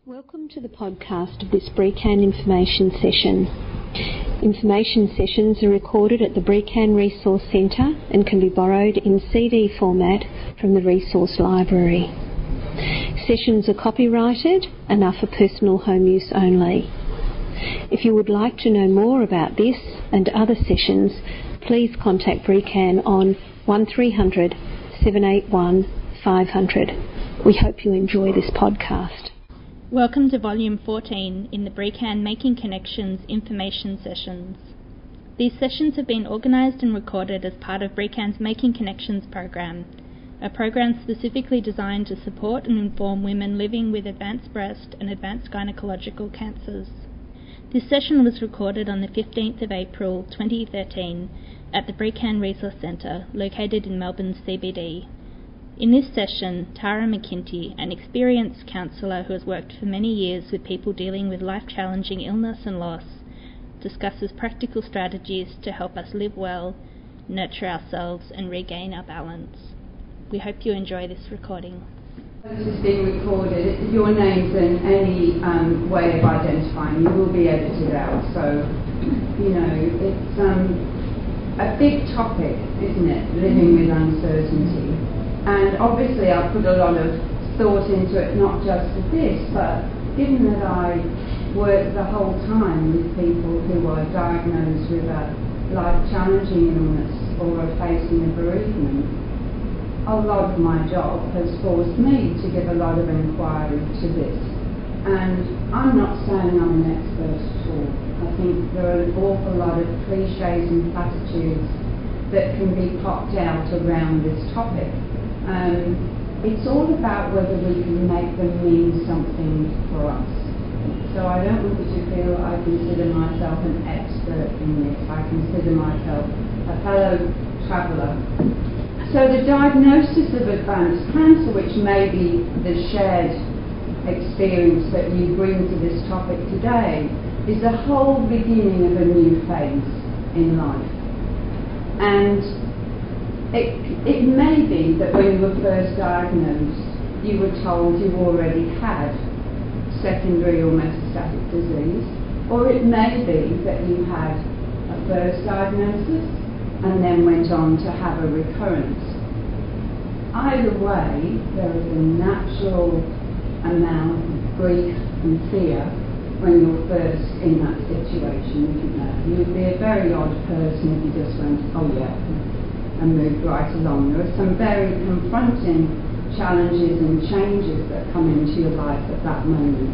Welcome to the podcast of this BRECAN information session. Information sessions are recorded at the BRECAN Resource Centre and can be borrowed in CD format from the Resource Library. Sessions are copyrighted and are for personal home use only. If you would like to know more about this and other sessions, please contact BRECAN on 1300 781 500. We hope you enjoy this podcast. Welcome to Volume 14 in the BRECAN Making Connections information sessions. These sessions have been organised and recorded as part of BRECAN's Making Connections program, a program specifically designed to support and inform women living with advanced breast and advanced gynecological cancers. This session was recorded on the 15th of April 2013 at the BRECAN Resource Centre, located in Melbourne's CBD. In this session, Tara McKinty, an experienced counsellor who has worked for many years with people dealing with life-challenging illness and loss, discusses practical strategies to help us live well, nurture ourselves and regain our balance. We hope you enjoy this recording. This is being recorded. Your names and any way of identifying you will be edited out. So, it's a big topic, isn't it? Living with uncertainty. And obviously I put a lot of thought into it, not just for this, but given that I work the whole time with people who are diagnosed with a life-challenging illness or are facing a bereavement, a lot of my job has forced me to give a lot of inquiry to this. And I'm not saying I'm an expert at all. I think there are an awful lot of cliches and platitudes that can be popped out around this topic. It's all about whether we can make them mean something for us. So I don't want you to feel I consider myself an expert in this. I consider myself a fellow traveller. So the diagnosis of advanced cancer, which may be the shared experience that you bring to this topic today, is the whole beginning of a new phase in life. And it may be that when you were first diagnosed, you were told you already had secondary or metastatic disease, or it may be that you had a first diagnosis and then went on to have a recurrence. Either way, there is a natural amount of grief and fear when you're first in that situation, isn't there? You'd be a very odd person if you just went, oh yeah, and moved right along. There are some very confronting challenges and changes that come into your life at that moment.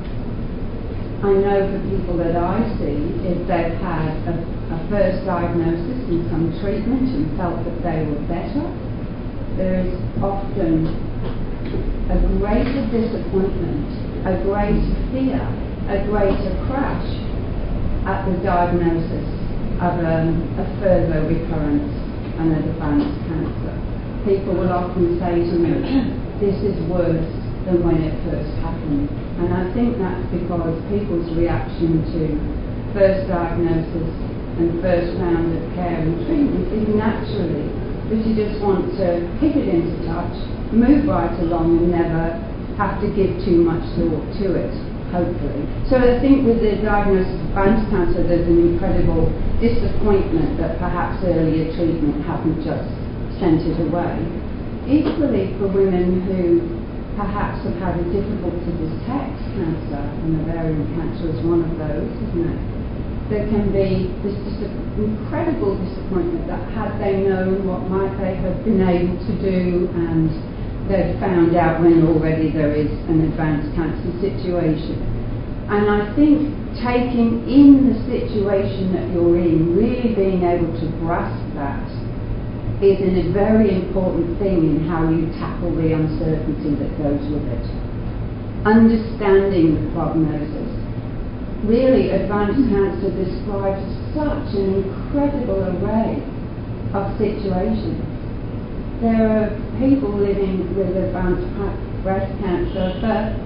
I know for people that I see, if they've had a first diagnosis and some treatment and felt that they were better, there is often a greater disappointment, a greater fear, a greater crash at the diagnosis of a further recurrence and advanced cancer. People will often say to me, this is worse than when it first happened. And I think that's because people's reaction to first diagnosis and first round of care and treatment is naturally that you just want to pick it into touch, move right along and never have to give too much thought to it, hopefully. So I think with the diagnosis of advanced cancer, there's an incredible disappointment that perhaps earlier treatment hasn't just sent it away. Equally for women who perhaps have had a difficulty to detect cancer, and ovarian cancer is one of those, isn't it? There can be this incredible disappointment that had they known what might they have been able to do, and they've found out when already there is an advanced cancer situation. And I think taking in the situation that you're in, really being able to grasp that, is a very important thing in how you tackle the uncertainty that goes with it. Understanding the prognosis. Really, advanced cancer describes such an incredible array of situations. There are people living with advanced breast cancer for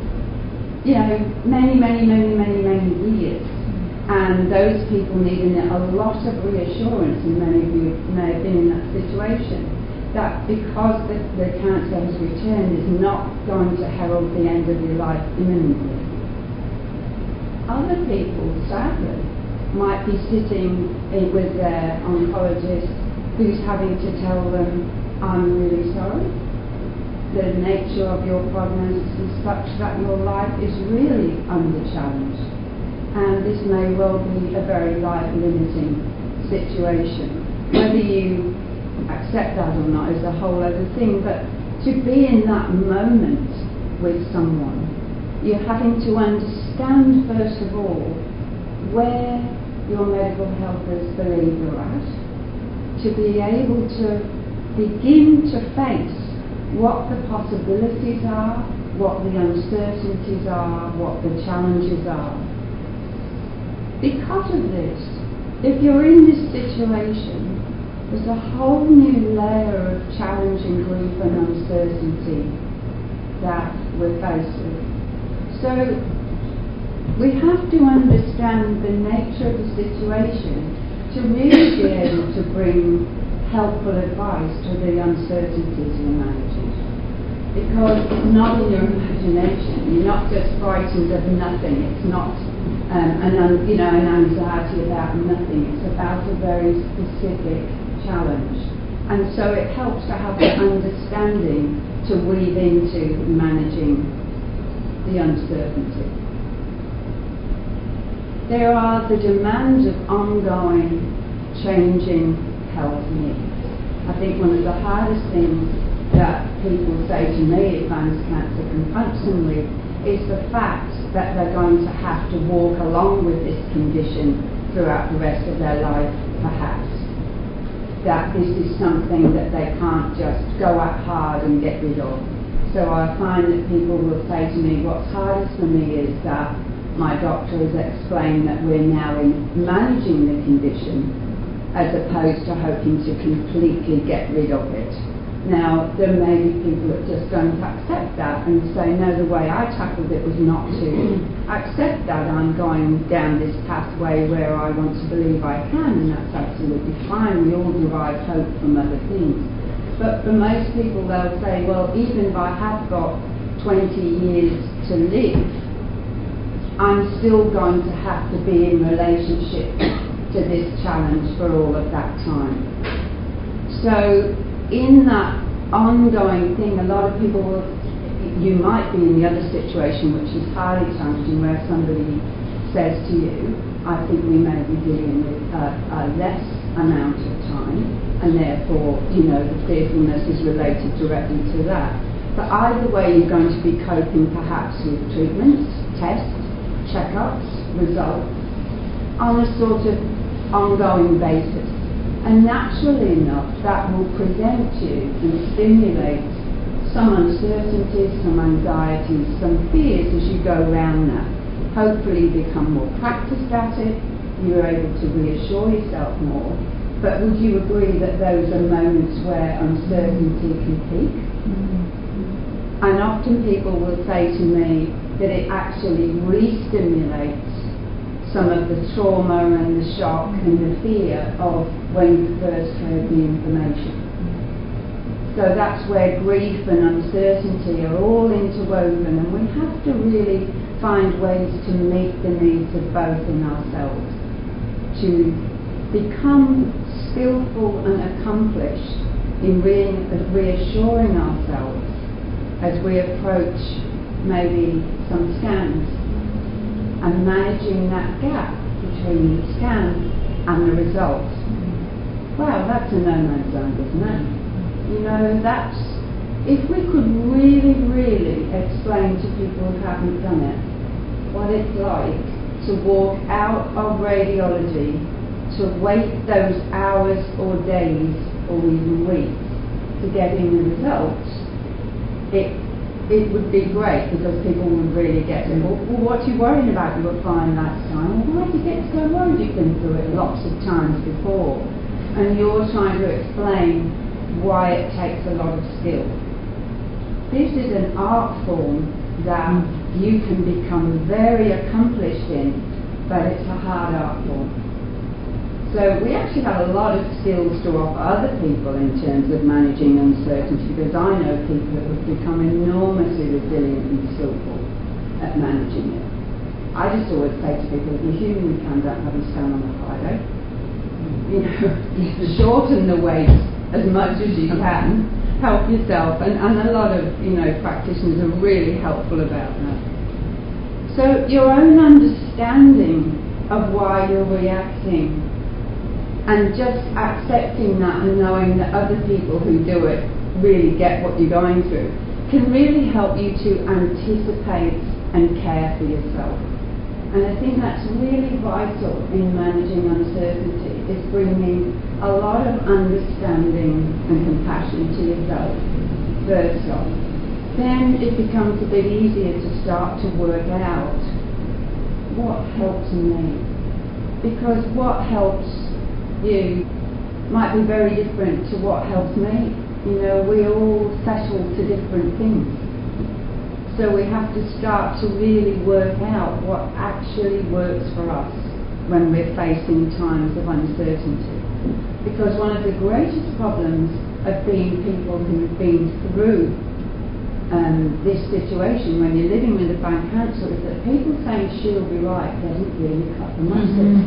many years, and those people need a lot of reassurance, and many of you may have been in that situation. that because the cancer has returned is not going to herald the end of your life imminently. Other people, sadly, might be sitting with their oncologist who's having to tell them, I'm really sorry. The nature of your prognosis is such that your life is really under challenge. And this may well be a very life-limiting situation. Whether you accept that or not is a whole other thing, but to be in that moment with someone, you're having to understand, first of all, where your medical helpers believe you're at, to be able to begin to face what the possibilities are, what the uncertainties are, what the challenges are. Because of this, if you're in this situation, there's a whole new layer of challenge and grief and uncertainty that we're faced with. So we have to understand the nature of the situation to really be able to bring helpful advice to the uncertainties you're managing. Because it's not in your imagination. You're not just frightened of nothing. It's not an anxiety about nothing. It's about a very specific challenge. And so it helps to have the understanding to weave into managing the uncertainty. There are the demands of ongoing, changing health needs. I think one of the hardest things that people say to me advanced cancer confronts them with is the fact that they're going to have to walk along with this condition throughout the rest of their life, perhaps. That this is something that they can't just go at hard and get rid of. So I find that people will say to me, what's hardest for me is that my doctor has explained that we're now in managing the condition as opposed to hoping to completely get rid of it. Now, there may be people that just don't accept that and say, no, the way I tackled it was not to accept that I'm going down this pathway where I want to believe I can, and that's absolutely fine. We all derive hope from other things. But for most people, they'll say, well, even if I have got 20 years to live, I'm still going to have to be in relationship to this challenge for all of that time. So in that ongoing thing, a lot of people will, you might be in the other situation, which is highly challenging, where somebody says to you, I think we may be dealing with a less amount of time, and therefore, the fearfulness is related directly to that. But either way, you're going to be coping perhaps with treatments, tests, checkups, results, on a sort of ongoing basis. And naturally enough, that will present you and stimulate some uncertainties, some anxieties, some fears as you go around that. Hopefully you become more practiced at it, you're able to reassure yourself more. But would you agree that those are moments where uncertainty can peak? Mm-hmm. And often people will say to me that it actually re-stimulates some of the trauma and the shock and the fear of when you first heard the information. So that's where grief and uncertainty are all interwoven, and we have to really find ways to meet the needs of both in ourselves, to become skillful and accomplished in reassuring ourselves as we approach maybe some scans, and managing that gap between the scan and the results. Wow, that's a no-man's land, isn't it? That's, if we could really, really explain to people who haven't done it what it's like to walk out of radiology, to wait those hours or days or even weeks to getting the results, it would be great, because people would really get it. Well, what are you worrying about? You were fine last time. Well, why did you get so worried? You've been through it lots of times before. And you're trying to explain why it takes a lot of skill. This is an art form that you can become very accomplished in, but it's a hard art form. So we actually have a lot of skills to offer other people in terms of managing uncertainty, because I know people who have become enormously resilient and skillful at managing it. I just always say to people, if you're human, you don't have a stone on a Friday. You know, shorten the wait as much as you can, help yourself, and a lot of, you know, practitioners are really helpful about that. So your own understanding of why you're reacting, and just accepting that and knowing that other people who do it really get what you're going through, can really help you to anticipate and care for yourself. And I think that's really vital in managing uncertainty, is bringing a lot of understanding and compassion to yourself first off. Then it becomes a bit easier to start to work out what helps me. Because what helps you might be very different to what helps me. You know, we all settle to different things. So we have to start to really work out what actually works for us when we're facing times of uncertainty. Because one of the greatest problems of being people who've been through this situation when you're living with a brain cancer is that people saying she'll be right doesn't really cut the mustard.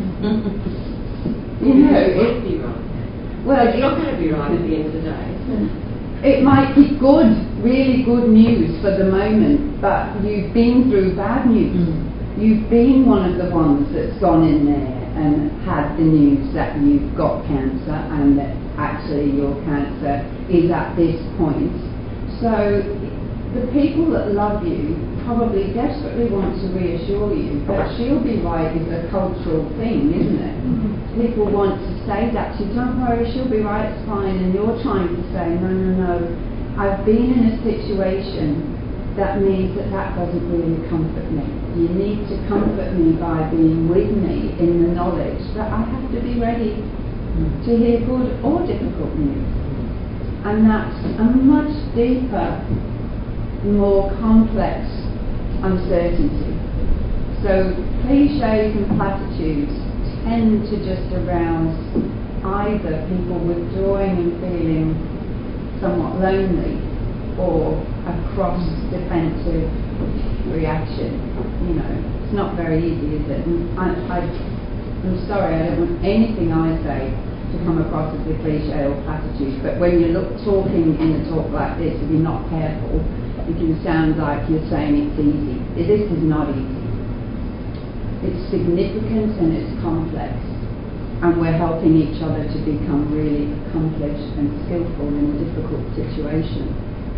You know, it be right. Well, it's not going to be right at the end of the day. It might be good, really good news for the moment, but you've been through bad news. You've been one of the ones that's gone in there and had the news that you've got cancer and that actually your cancer is at this point. So the people that love you probably desperately want to reassure you that she'll be right is a cultural thing, isn't it? People want to say that to you, don't worry, she'll be right, it's fine, and you're trying to say, no, I've been in a situation that means that doesn't really comfort me. You need to comfort me by being with me in the knowledge that I have to be ready to hear good or difficult news. And that's a much deeper, more complex uncertainty. So cliches and platitudes tend to just arouse either people withdrawing and feeling somewhat lonely, or a cross-defensive reaction. You know, it's not very easy, is it? And I'm sorry, I don't want anything I say to come across as a cliche or platitude, but when you're talking in a talk like this, if you're not careful, it can sound like you're saying it's easy. This is not easy. It's significant and it's complex, and we're helping each other to become really accomplished and skillful in a difficult situation.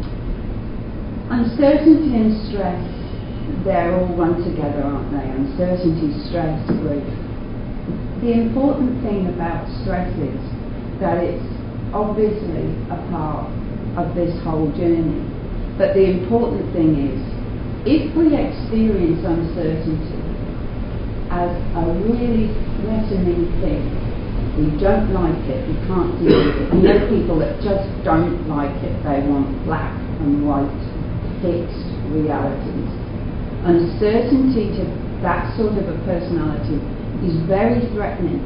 Uncertainty and stress, they're all run together, aren't they? Uncertainty, stress, grief. The important thing about stress is that it's obviously a part of this whole journey. But the important thing is, if we experience uncertainty as a really threatening thing, we don't like it, we can't deal with it. I know people that just don't like it, they want black and white, fixed realities. Uncertainty to that sort of a personality is very threatening.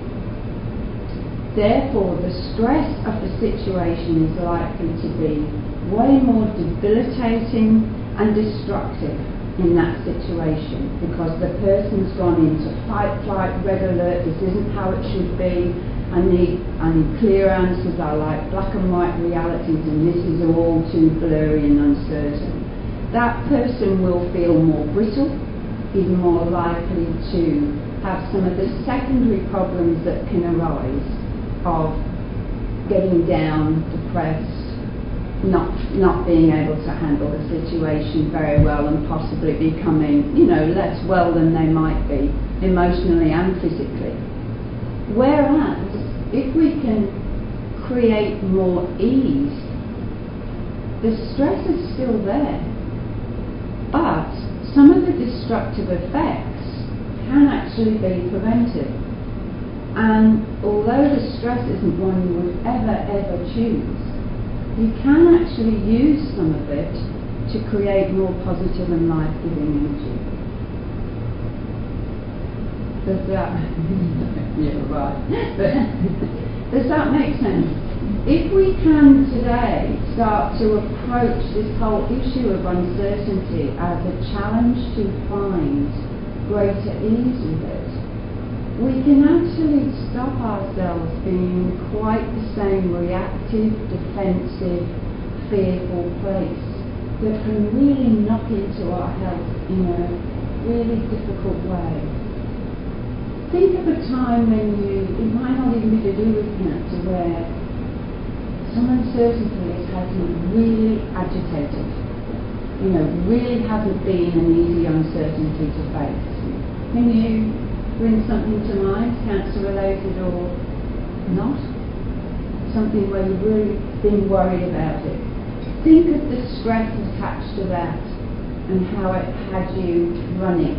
Therefore, the stress of the situation is likely to be way more debilitating and destructive in that situation, because the person's gone into fight, flight, red alert, this isn't how it should be, I need clear answers, I like black and white realities, and this is all too blurry and uncertain. That person will feel more brittle, is more likely to have some of the secondary problems that can arise of getting down, depressed, not being able to handle the situation very well, and possibly becoming, less well than they might be, emotionally and physically. Whereas, if we can create more ease, the stress is still there, but some of the destructive effects can actually be prevented. And although the stress isn't one you would ever choose, you can actually use some of it to create more positive and life-giving energy. Does that? Yeah, right. But does that make sense? If we can today start to approach this whole issue of uncertainty as a challenge to find greater ease with it, we can actually stop ourselves being quite the same reactive, defensive, fearful place that can really knock into our health in a really difficult way. Think of a time when it might not even be to do with cancer, where some uncertainty has had you really agitated. Really hasn't been an easy uncertainty to face. Can you bring something to mind, cancer related or not? Something where you've really been worried about it. Think of the stress attached to that and how it had you running.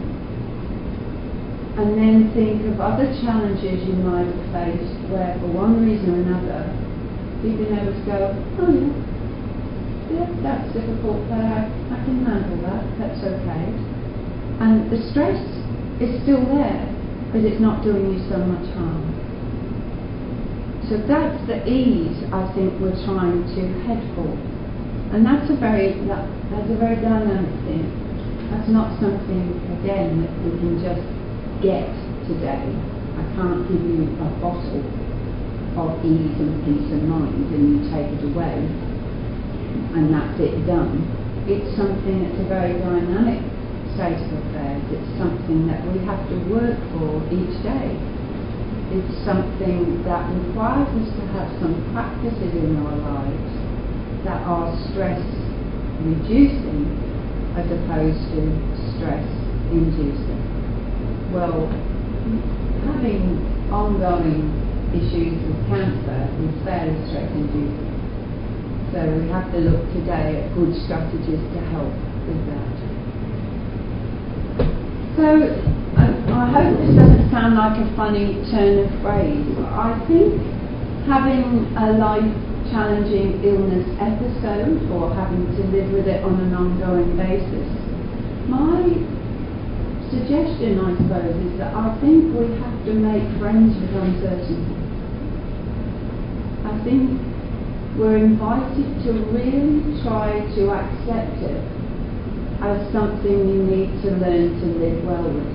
And then think of other challenges you might have faced where, for one reason or another, you've been able to go, oh yeah, that's difficult, but I can handle that, that's okay. And the stress is still there, but it's not doing you so much harm. So that's the ease I think we're trying to head for. And that's a very dynamic thing. That's not something, again, that we can just get today. I can't give you a bottle of ease and peace of mind and you take it away and that's it done. It's something that's a very dynamic state of affairs. It's something that we have to work for each day. It's something that requires us to have some practices in our lives that are stress reducing as opposed to stress inducing. Well, having ongoing issues with cancer is fairly stress-inducing. So we have to look today at good strategies to help with that. So I hope this doesn't sound like a funny turn of phrase. I think having a life-challenging illness episode or having to live with it on an ongoing basis, my suggestion, I suppose, is that I think we have to make friends with uncertainty. I think we're invited to really try to accept it as something you need to learn to live well with.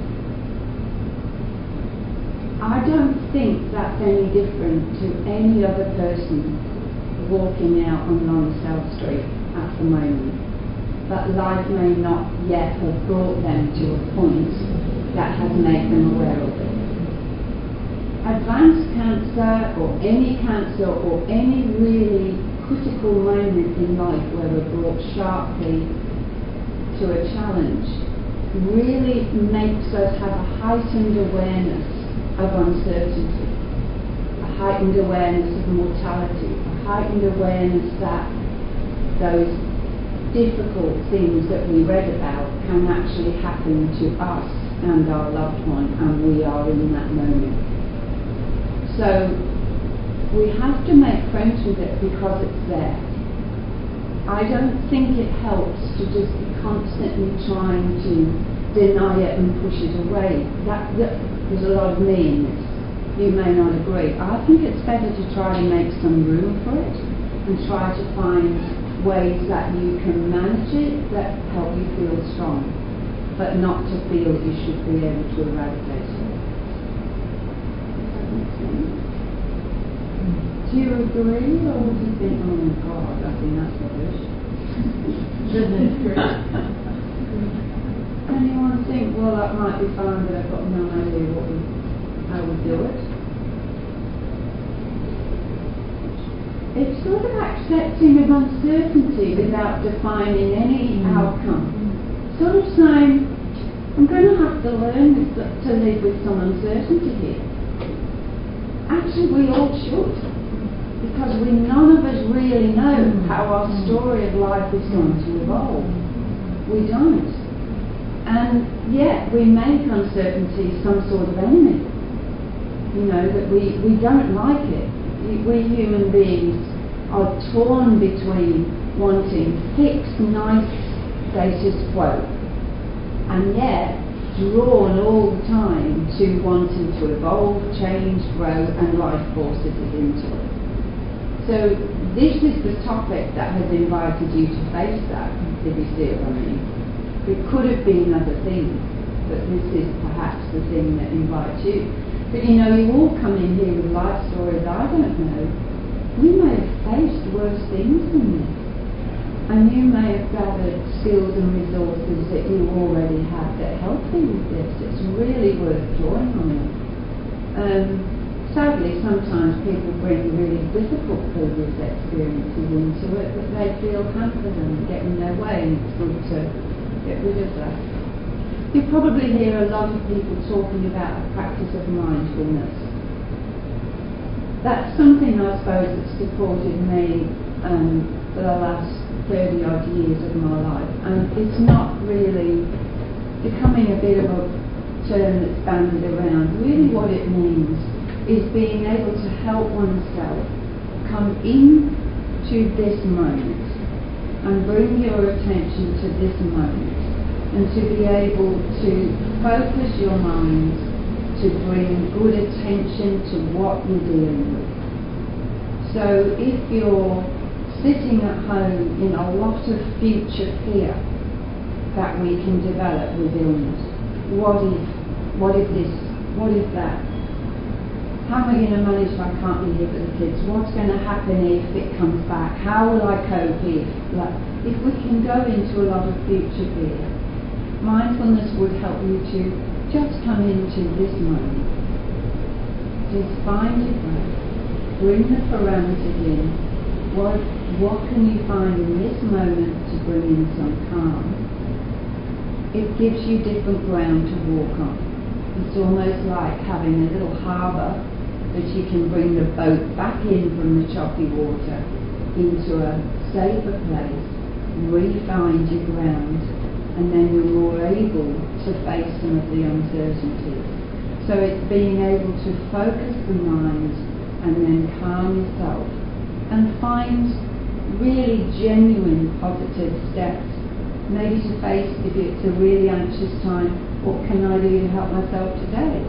I don't think that's any different to any other person walking out on Lonsdale Street at the moment. But life may not yet have brought them to a point that has made them aware of it. Advanced cancer or any really critical moment in life where we're brought sharply to a challenge really makes us have a heightened awareness of uncertainty, a heightened awareness of mortality, a heightened awareness that those difficult things that we read about can actually happen to us and our loved one, and we are in that moment. So we have to make friends with it because it's there. I don't think it helps to just be constantly trying to deny it and push it away. There's a lot of me in this. You may not agree. I think it's better to try to make some room for it and try to find ways that you can manage it that help you feel strong, but not to feel that you should be able to eradicate it. Do you agree, or would you think, oh my God, I think that's rubbish? Anyone think, well, that might be fine, but I've got no idea how we do it? It's sort of accepting of uncertainty without defining any outcome. Sort of saying, I'm going to have to learn to live with some uncertainty here. Actually, we all should. Because none of us really know how our story of life is going to evolve. We don't. And yet we make uncertainty some sort of enemy. That we don't like it. We human beings are torn between wanting fixed, nice status quo and yet drawn all the time to wanting to evolve, change, grow, and life forces it into it. So this is the topic that has invited you to face that, if you see what I mean. It could have been other things, but this is perhaps the thing that invites you. But you know, you all come in here with life stories I don't know. We may have faced worse things than this. And you may have gathered skills and resources that you already have that help you with this. It's really worth drawing on them. Sadly, sometimes people bring really difficult previous experiences into it, but they feel hampered and get in their way, and it's good to get rid of that. You probably hear a lot of people talking about the practice of mindfulness. That's something I suppose that supported me for the last 30 odd years of my life, and it's not really becoming a bit of a term that's bandied around. Really what it means is being able to help oneself come into this moment and bring your attention to this moment, and to be able to focus your mind to bring good attention to what you're dealing with. So if you're sitting at home in a lot of future fear that we can develop with illness, what if this, what if that? How am I going to manage if I can't be here for the kids? What's going to happen if it comes back? How will I cope if we can go into a lot of future fear? Mindfulness would help you to just come into this moment. Just find your breath. Bring the parameters in. What can you find in this moment to bring in some calm? It gives you different ground to walk on. It's almost like having a little harbour that you can bring the boat back in from the choppy water into a safer place, re-find your ground, and then you're more able to face some of the uncertainties. So it's being able to focus the mind and then calm yourself and find really genuine positive steps. Maybe to face, if it's a really anxious time, what can I do to help myself today?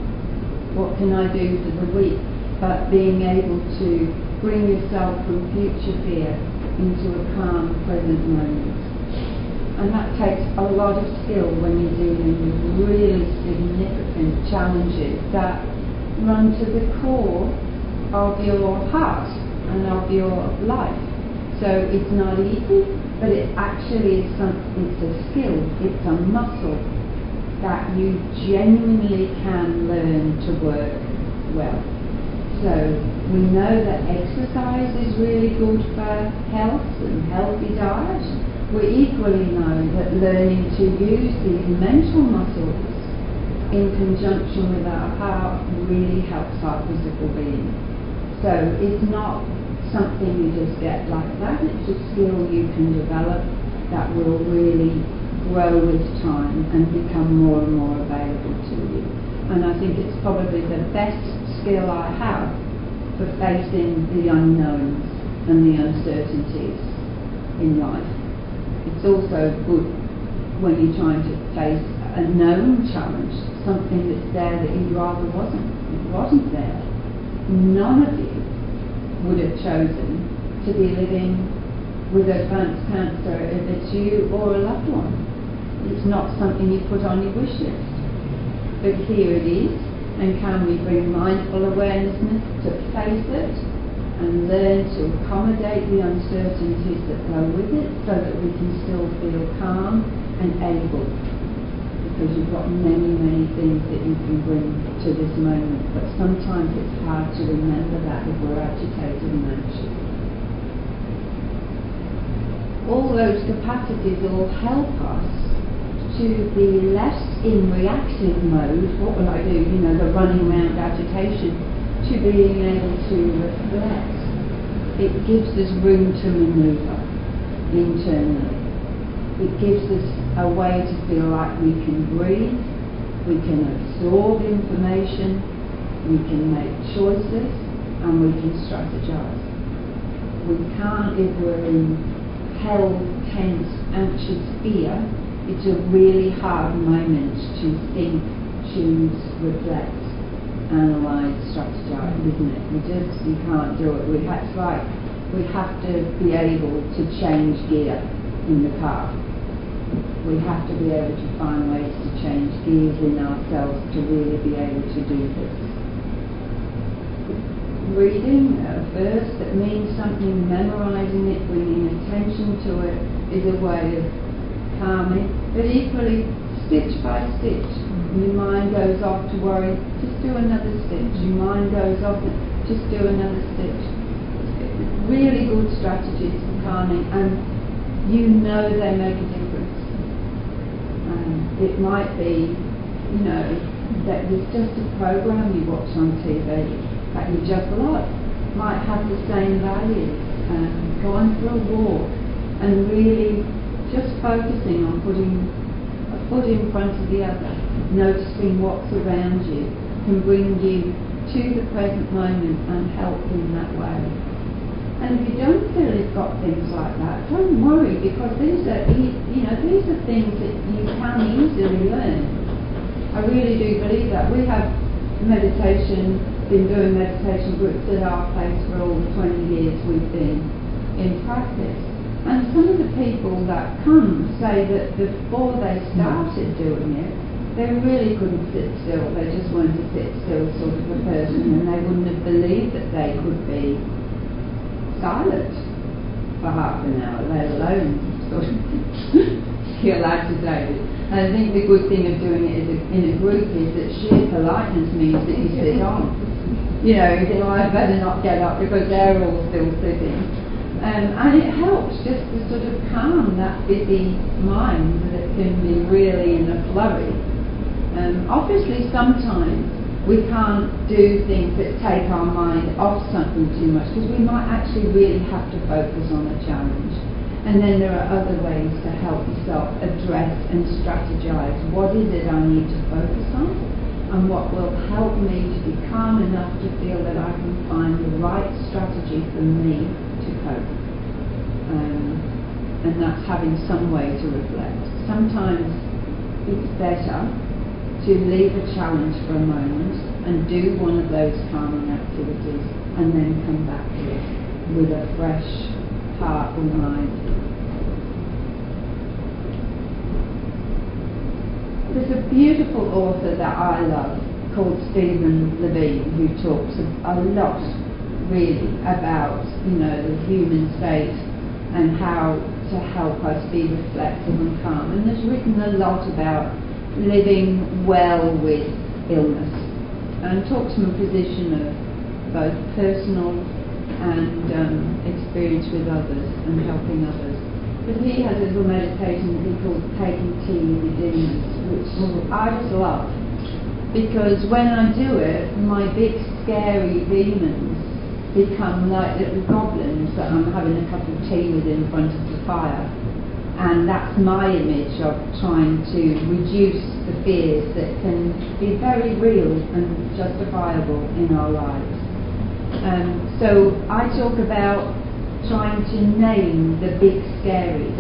What can I do for the week? But being able to bring yourself from future fear into a calm, present moment. And that takes a lot of skill when you're dealing with really significant challenges that run to the core of your heart and of your life. So it's not easy, but it actually is it's a skill, it's a muscle that you genuinely can learn to work well. So we know that exercise is really good for health and healthy diet. We equally know that learning to use these mental muscles in conjunction with our heart really helps our physical being. So it's not something you just get like that, it's a skill you can develop that will really grow with time and become more and more available to you. And I think it's probably the best skill I have for facing the unknowns and the uncertainties in life. It's also good when you're trying to face a known challenge, something that's there that you'd rather wasn't. It wasn't there. None of you would have chosen to be living with advanced cancer if it's you or a loved one. It's not something you put on your wish list. But here it is, and can we bring mindful awareness to face it and learn to accommodate the uncertainties that go with it so that we can still feel calm and able, because you've got many, many things that you can bring to this moment, but sometimes it's hard to remember that if we're agitated and anxious. All those capacities all help us to be less in reactive mode, what will I do, the running around agitation, to being able to reflect. It gives us room to manoeuvre internally. It gives us a way to feel like we can breathe, we can absorb information, we can make choices, and we can strategize. We can't, if we're in held, tense, anxious fear, It's a really hard moment to think, choose, reflect, analyse, strategise, isn't it? You can't do it. It's like we have to be able to change gear in the car. We have to be able to find ways to change gears in ourselves to really be able to do this. Reading a verse that means something, memorising it, bringing attention to it is a way of calming, but equally stitch by stitch. Your mind goes off to worry, just do another stitch. Your mind goes off, just do another stitch. Really good strategies for calming, and you know they make a difference. It might be, that there's just a program you watch on TV that you just love, might have the same values. Going for a walk and really just focusing on putting a foot in front of the other, noticing what's around you, can bring you to the present moment and help in that way. And if you don't feel you've got things like that, don't worry, because these are things that you can easily learn. I really do believe that. We have been doing meditation groups at our place for all the 20 years we've been in practice. And some of the people that come say that before they started doing it, they really couldn't sit still. They just weren't a sit still sort of a person, and they wouldn't have believed that they could be silent for half an hour, let alone sort of feel agitated. And I think the good thing of doing it in a group is that sheer politeness means that you sit on. You think, I better not get up because they're all still sitting. And it helps just to sort of calm that busy mind that can be really in a flurry. Obviously, sometimes we can't do things that take our mind off something too much, because we might actually really have to focus on a challenge. And then there are other ways to help yourself address and strategize what is it I need to focus on, and what will help me to be calm enough to feel that I can find the right strategy for me to cope. And that's having some way to reflect. Sometimes it's better to leave a challenge for a moment and do one of those calming activities and then come back to it with a fresh heart or mind. There's a beautiful author that I love called Stephen Levine, who talks a lot really about the human state and how to help us be reflective and calm, and has written a lot about living well with illness, and talks from a position of both personal and experience with others and helping others. But he has a little meditation that he calls taking tea with your demons, which I just love, because when I do it, my big scary demons become like little goblins that I'm having a cup of tea with in front of the fire. And that's my image of trying to reduce the fears that can be very real and justifiable in our lives. So I talk about trying to name the big scaries.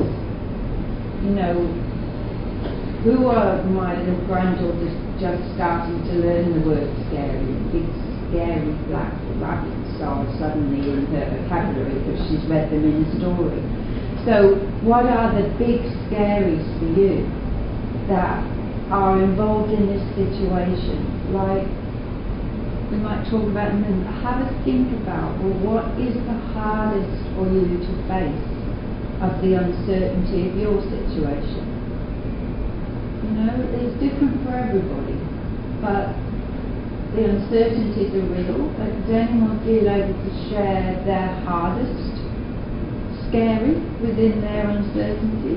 Who are my little granddaughters just starting to learn the word scary? Big scary black rabbits are suddenly in her vocabulary because she's read them in a story. So what are the big scaries for you that are involved in this situation? Like, we might talk about them and have a think about, what is the hardest for you to face of the uncertainty of your situation? It's different for everybody, but the uncertainties are real. Does anyone feel able to share their hardest scary within their uncertainty?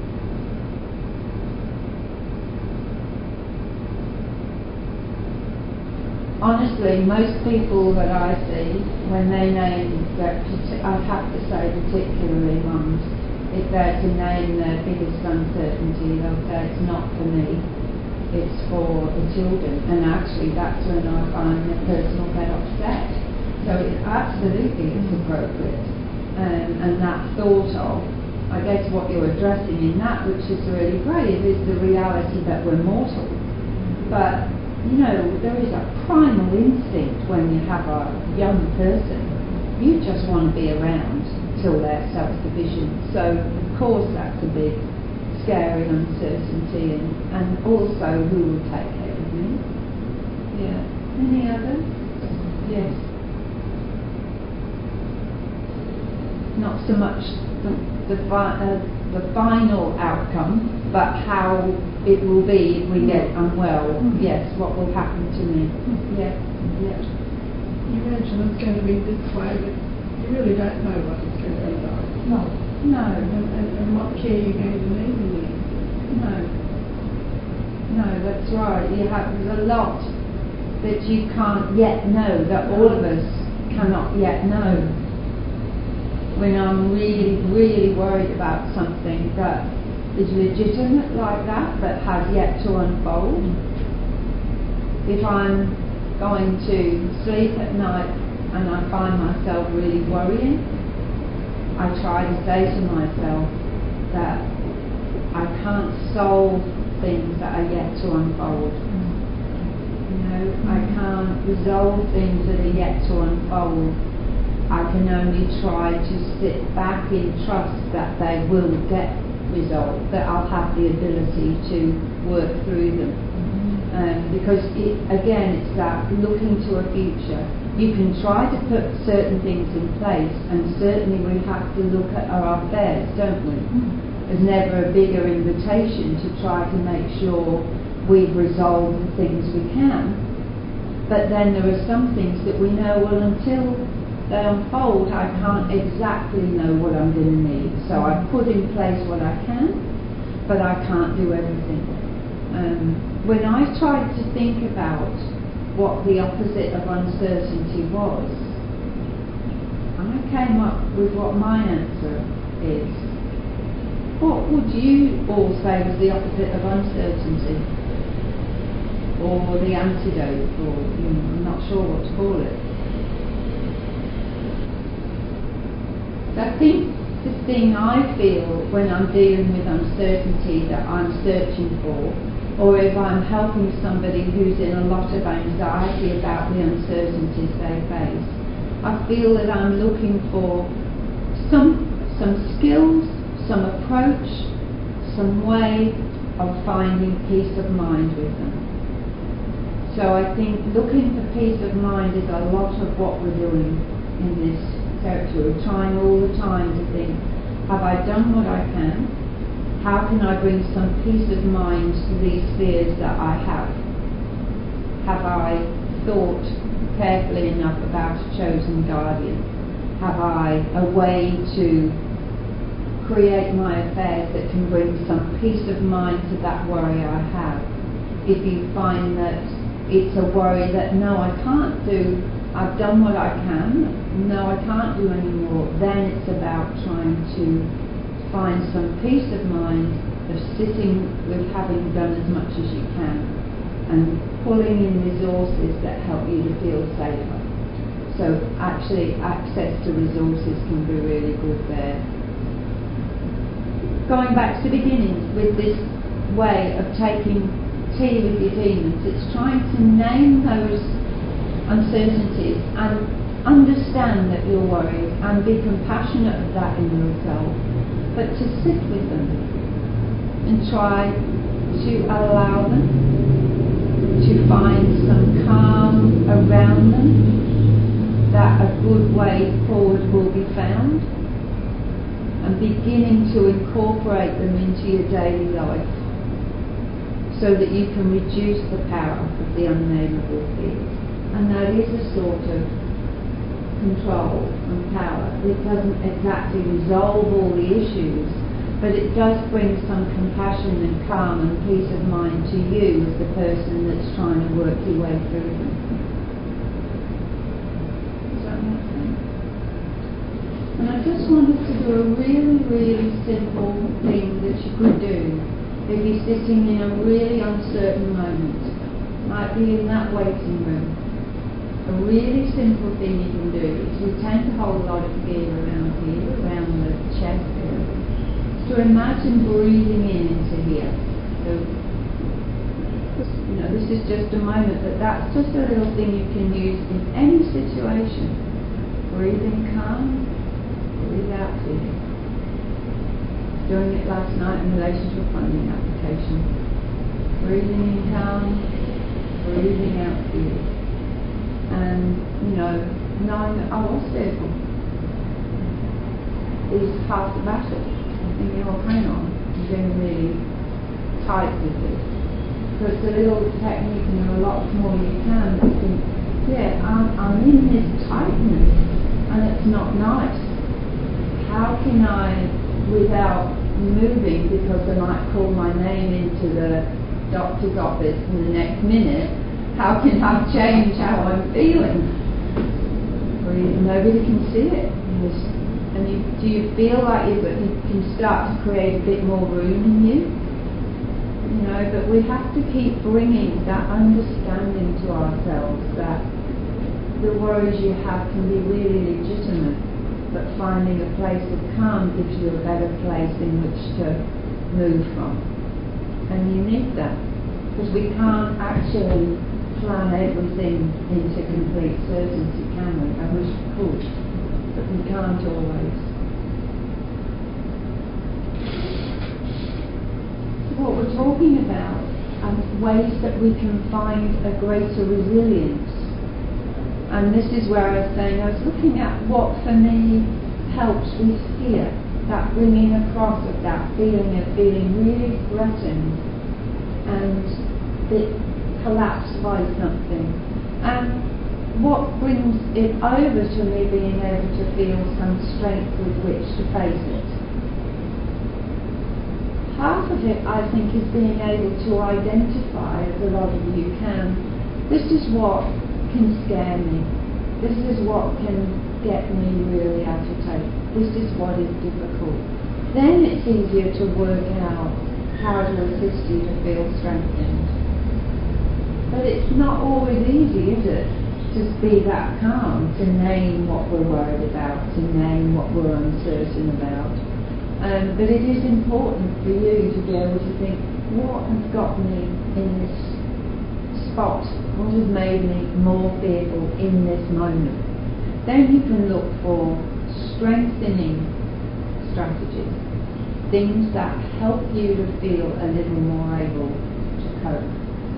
Honestly, most people that I see, when they name their, I have to say particularly mums, if they're to name their biggest uncertainty, they'll say it's not for me, it's for the children. And actually that's when I find the person will get upset. So absolutely it's appropriate. And that thought of I guess what you're addressing in that, which is really great, is the reality that we're mortal. But, you know, there is a primal instinct when you have a young person. You just want to be around till they're self-sufficient. So, of course, that's a big, scary uncertainty, and also who will take care of me. Yeah. Any others? Yes. Not so much the final outcome, but how it will be if we get unwell. Yes, what will happen to me. Yeah. You mentioned it's going to be this way, but you really don't know what it's going to be like. No. And what care you're going to need in the end. No, that's right. There's a lot that you can't yet know, that all of us cannot yet know. When I'm really, really worried about something that is legitimate like that, but has yet to unfold. If I'm going to sleep at night and I find myself really worrying, I try to say to myself that I can't solve things that are yet to unfold. You know, I can't resolve things that are yet to unfold. I can only try to sit back in trust that they will get resolved, that I'll have the ability to work through them. Because, it's that looking to a future. You can try to put certain things in place, and certainly we have to look at our affairs, don't we? There's never a bigger invitation to try to make sure we've resolved the things we can. But then there are some things that we know, well, until they unfold, I can't exactly know what I'm going to need. So I put in place what I can, but I can't do everything. When I tried to think about what the opposite of uncertainty was, I came up with what my answer is. What would you all say was the opposite of uncertainty? Or the antidote, or I'm not sure what to call it. I think the thing I feel when I'm dealing with uncertainty that I'm searching for, or if I'm helping somebody who's in a lot of anxiety about the uncertainties they face, I feel that I'm looking for some skills, some approach, some way of finding peace of mind with them. So I think looking for peace of mind is a lot of what we're doing in this territory, trying all the time to think, have I done what I can? How can I bring some peace of mind to these fears that I have? Have I thought carefully enough about a chosen guardian? Have I a way to create my affairs that can bring some peace of mind to that worry I have? If you find that it's a worry that, no, I can't do, I've done what I can, no, I can't do any more, then it's about trying to find some peace of mind of sitting with having done as much as you can and pulling in resources that help you to feel safer. So actually access to resources can be really good there. Going back to the beginning with this way of taking tea with your demons, it's trying to name those uncertainties and understand that you're worried and be compassionate of that in yourself, but to sit with them and try to allow them to find some calm around them, that a good way forward will be found, and beginning to incorporate them into your daily life so that you can reduce the power of the unnameable fears. And that is a sort of control and power. It doesn't exactly resolve all the issues, but it does bring some compassion and calm and peace of mind to you as the person that's trying to work your way through them. Does that make sense? And I just wanted to do a really, really simple thing that you could do if you're sitting in a really uncertain moment. Might be in that waiting room. A really simple thing you can do is we tend to hold a lot of fear around here, around the chest area. to imagine breathing in into here. So, this is just a moment, but that's just a little thing you can use in any situation. Breathing calm, breathe out feeling. Doing it last night in relation to a funding application. Breathing in calm, breathing out feeling. And, knowing that I was fearful is half the battle. Thinking, hang on, I'm getting really tight with this. So it's a little technique, and there are lots more you can. You think, I'm in this tightness, and it's not nice. How can I, without moving, because they might call my name into the doctor's office in the next minute, how can I change how I'm feeling? Nobody can see it. And do you feel like you can start to create a bit more room in you? But we have to keep bringing that understanding to ourselves that the worries you have can be really legitimate, but finding a place of calm gives you a better place in which to move from. And you need that, because we can't actually plan everything into complete certainty, can we? I wish we could, but we can't always. What we're talking about ways that we can find a greater resilience. And this is where I was saying, I was looking at what for me helps with fear, that bringing across of that feeling of being really threatened and bit collapsed by something. And what brings it over to me being able to feel some strength with which to face it. Half of it, I think, is being able to identify, as a lot of you can, this is what can scare me. This is what can get me really agitated. This is what is difficult. Then it's easier to work out how to assist you to feel strengthened. But it's not always easy, is it, to be that calm, to name what we're worried about, to name what we're uncertain about. But it is important for you to be able to think, what has got me in this spot? What has made me more fearful in this moment? Then you can look for strengthening strategies, things that help you to feel a little more able to cope.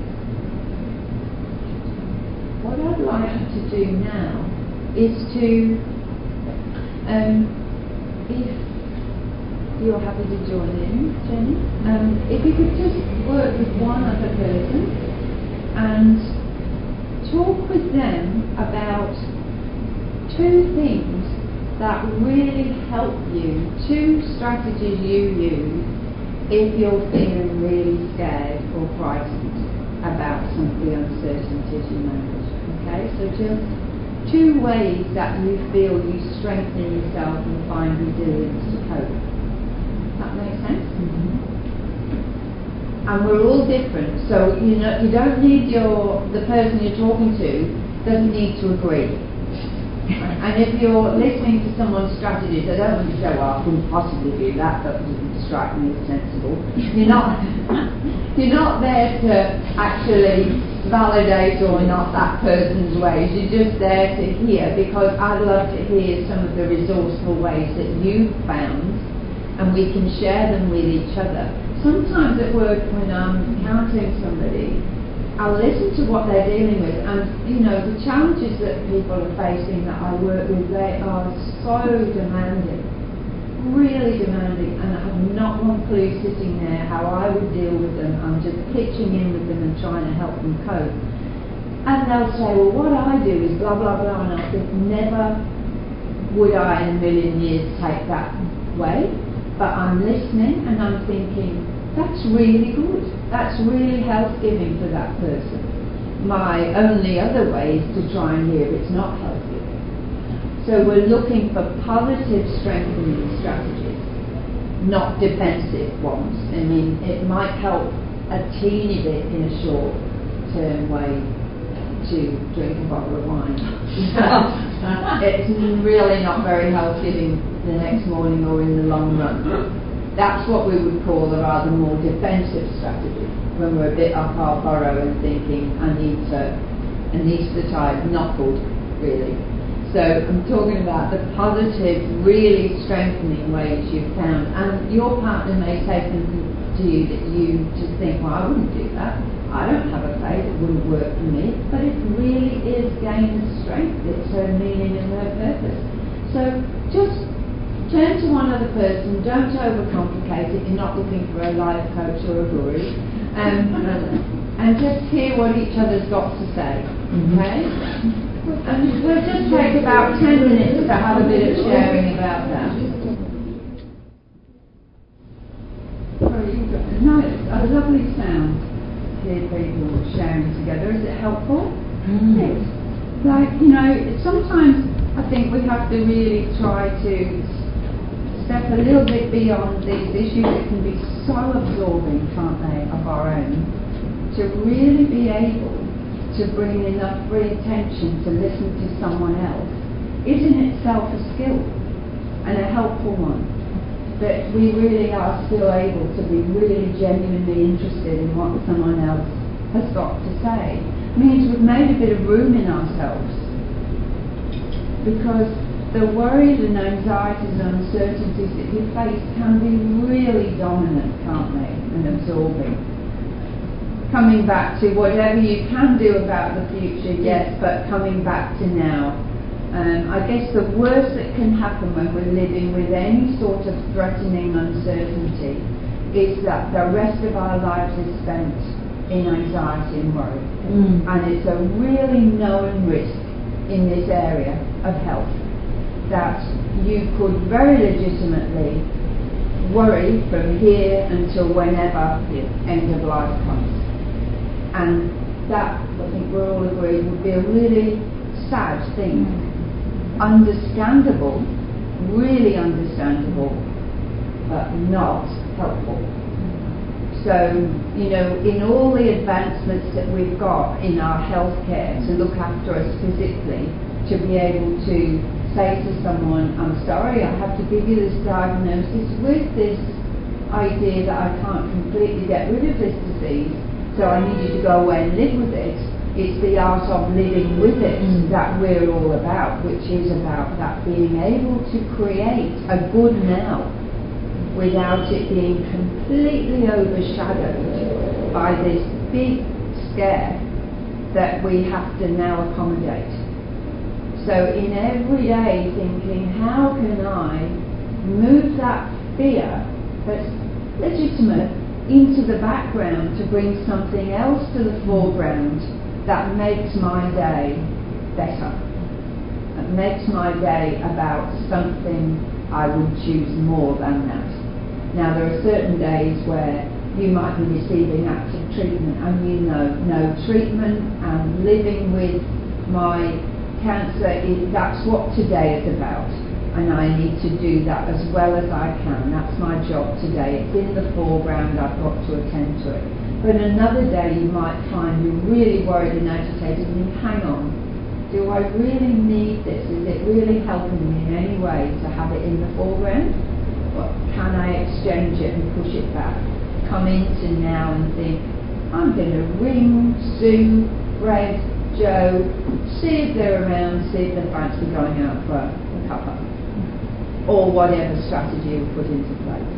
What I'd like you to do now is to, if you're happy to join in, Jenny, if you could just work with one other person and talk with them about two things that really help you, two strategies you use if you're feeling really scared or frightened about some of the uncertainties you manage. Okay, so just two ways that you feel you strengthen yourself and find resilience to cope. That makes sense? Mm-hmm. And we're all different, so you don't need the person you're talking to doesn't need to agree. And if you're listening to someone's strategies, I don't want you to say, well, I couldn't possibly do that, that doesn't strike me as sensible. You're not there to actually validate or not that person's ways. You're just there to hear, because I'd love to hear some of the resourceful ways that you've found, and we can share them with each other. Sometimes at work, when I'm encountering somebody, I'll listen to what they're dealing with, and the challenges that people are facing that I work with, they are so demanding, really demanding, and I have not one clue sitting there how I would deal with them. I'm just pitching in with them and trying to help them cope. And they'll say, well, what I do is blah, blah, blah, and I think, never would I in a million years take that way. But I'm listening and I'm thinking, that's really good. That's really health-giving for that person. My only other way is to try and hear it's not health-giving. So we're looking for positive strengthening strategies, not defensive ones. I mean, it might help a teeny bit in a short-term way to drink a bottle of wine. It's really not very health-giving the next morning or in the long run. That's what we would call a rather more defensive strategy, when we're a bit up our burrow and thinking, I need to tide knuckled, really. So I'm talking about the positive, really strengthening ways you've found, and your partner may say something to you that you just think, well, I wouldn't do that. I don't have a play that wouldn't work for me, but it really is gaining strength. It's her meaning and her purpose. So just turn to one other person. Don't overcomplicate it. You're not looking for a life coach or a guru, and just hear what each other's got to say. Okay. And we'll just take about 10 minutes to have a bit of sharing about that. No, it's a lovely sound to hear people sharing together. Is it helpful? Yes. Like, sometimes I think we have to really try to step a little bit beyond these issues that can be so absorbing, can't they, of our own, to really be able to bring enough free attention to listen to someone else is in itself a skill and a helpful one. That we really are still able to be really genuinely interested in what someone else has got to say. It means we've made a bit of room in ourselves, because the worries and anxieties and uncertainties that you face can be really dominant, can't they, and absorbing. Coming back to whatever you can do about the future, yes, but coming back to now. I guess the worst that can happen when we're living with any sort of threatening uncertainty is that the rest of our lives is spent in anxiety and worry. And it's a really known risk in this area of health that you could very legitimately worry from here until whenever the end of life comes. And that, I think we're all agreed, would be a really sad thing. Understandable, really understandable, but not helpful. So, in all the advancements that we've got in our healthcare to look after us physically, to be able to say to someone, I'm sorry, I have to give you this diagnosis with this idea that I can't completely get rid of this disease, so I need you to go away and live with it. It's the art of living with it that we're all about, which is about that being able to create a good now without it being completely overshadowed by this big scare that we have to now accommodate. So in every day thinking, how can I move that fear that's legitimate into the background to bring something else to the foreground that makes my day better, that makes my day about something I would choose more than that. Now there are certain days where you might be receiving active treatment and no treatment and living with my cancer, that's what today is about, and I need to do that as well as I can. That's my job today. It's in the foreground, I've got to attend to it. But another day you might find you're really worried and agitated and think, hang on, do I really need this? Is it really helping me in any way to have it in the foreground? Or can I exchange it and push it back? Come into now and think, I'm going to ring Sue, Fred, Joe, see if they're around, see if they fancy going out for a cuppa, or whatever strategy we put into place.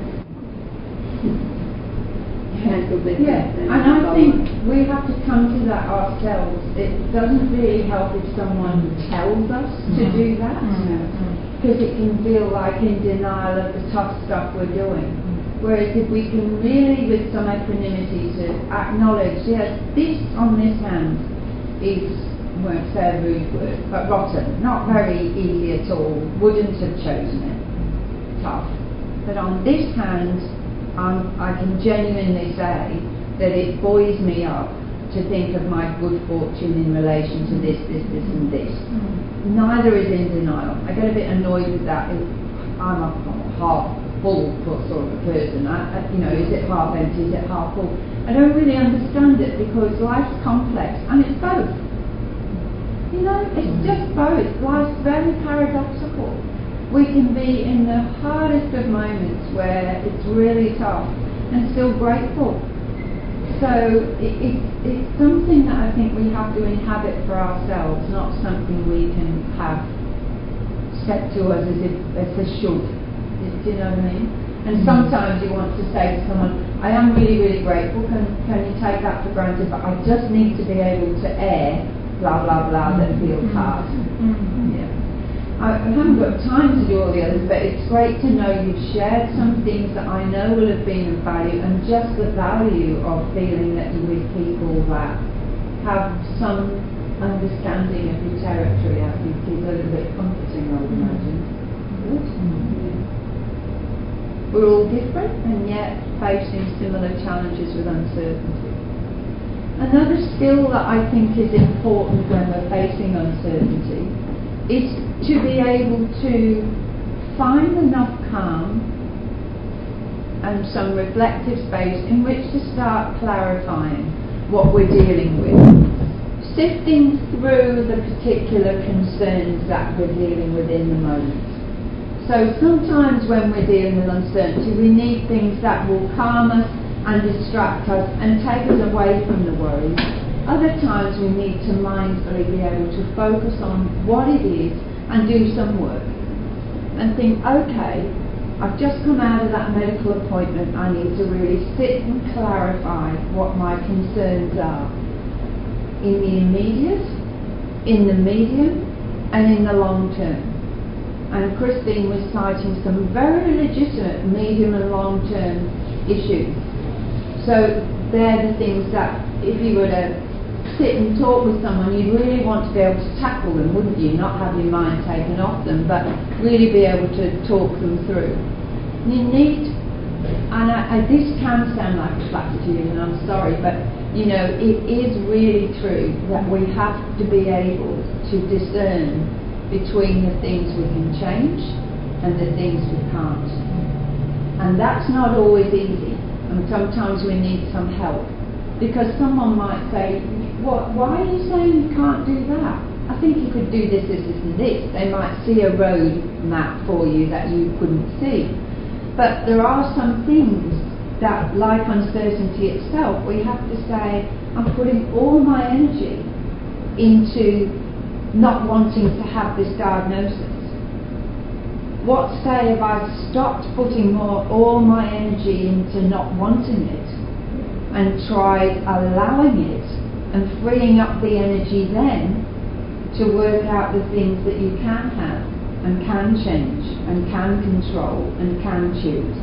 Yeah, and I think we have to come to that ourselves. It doesn't really help if someone tells us to do that, because it can feel like in denial of the tough stuff we're doing. Whereas if we can really, with some equanimity, to acknowledge, yes, this on this hand is, I won't say a rude word, but rotten, not very easy at all, wouldn't have chosen it, tough. But on this hand, I can genuinely say that it buoys me up to think of my good fortune in relation to this, and this. Neither is in denial. I get a bit annoyed with that. I'm a half full sort of a person. Is it half empty, is it half full? I don't really understand it, because life's complex, and it's both. It's just both. Life's very paradoxical. we can be in the hardest of moments where it's really tough and still grateful. So it's something that I think we have to inhabit for ourselves, not something we can have set to us as if it's a should. Do you know what I mean? And sometimes you want to say to someone, I am really, really grateful, can you take that for granted, but I just need to be able to air blah, blah, blah that feels hard. Yeah. I haven't got time to do all the others, but it's great to know you've shared some things that I know will have been of value, and just the value of feeling that you're with people that have some understanding of your territory, I think is a little bit comforting, I would imagine. Good. Yeah. We're all different and yet facing similar challenges with uncertainty. Another skill that I think is important when we're facing uncertainty is to be able to find enough calm and some reflective space in which to start clarifying what we're dealing with, sifting through the particular concerns that we're dealing with in the moment. So sometimes when we're dealing with uncertainty, we need things that will calm us and distract us and take us away from the worries. Other times we need to mindfully be able to focus on what it is and do some work and think, okay, I've just come out of that medical appointment, I need to really sit and clarify what my concerns are in the immediate, in the medium and in the long term. And Christine was citing some very legitimate medium and long-term issues. So they're the things that if you were to sit and talk with someone, you'd really want to be able to tackle them, wouldn't you? Not have your mind taken off them, but really be able to talk them through. You need, and this can sound like a platitude, and I'm sorry, but you know, it is really true that we have to be able to discern between the things we can change and the things we can't. And that's not always easy, and sometimes we need some help, because someone might say, why are you saying you can't do that? I think you could do this, this, this and this. They might see a road map for you that you couldn't see. But there are some things that, like uncertainty itself, we have to say, I'm putting all my energy into not wanting to have this diagnosis. What say if I stopped putting all my energy into not wanting it and tried allowing it and freeing up the energy then to work out the things that you can have and can change and can control and can choose.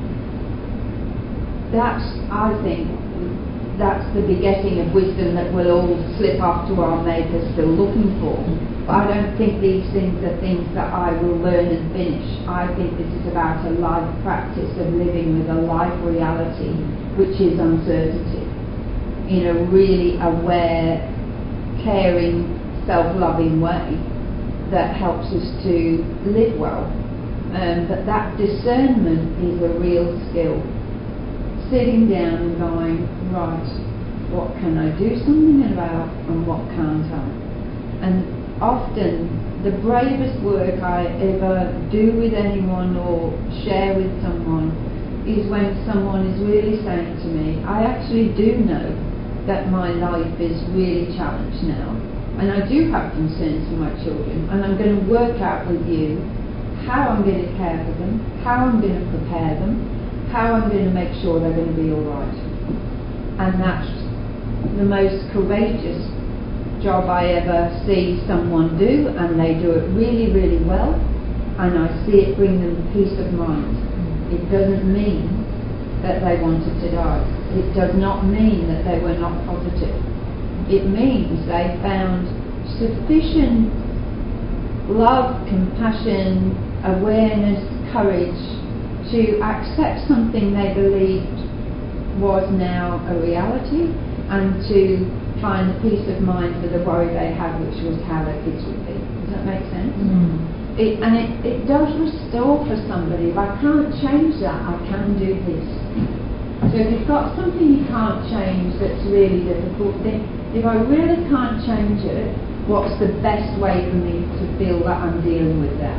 That's, I think, that's the begetting of wisdom that we'll all slip off to our Maker still looking for. But I don't think these things are things that I will learn and finish. I think this is about a life practice of living with a life reality, which is uncertainty, in a really aware, caring, self-loving way that helps us to live well. But that discernment is a real skill. Sitting down and going, right, what can I do something about and what can't I? And often the bravest work I ever do with anyone or share with someone is when someone is really saying to me, I actually do know that my life is really challenged now, and I do have concerns for my children, and I'm going to work out with you how I'm going to care for them, how I'm going to prepare them, how I'm going to make sure they're going to be all right. And that's the most courageous job I ever see someone do, and they do it really, really well, and I see it bring them peace of mind. It doesn't mean that they wanted to die. It does not mean that they were not positive. It means they found sufficient love, compassion, awareness, courage to accept something they believed was now a reality, and to find the peace of mind for the worry they had, which was how their kids would be. Does that make sense? It does restore for somebody. If I can't change that, I can do this. So if you've got something you can't change that's really difficult, then if I really can't change it, what's the best way for me to feel that I'm dealing with that?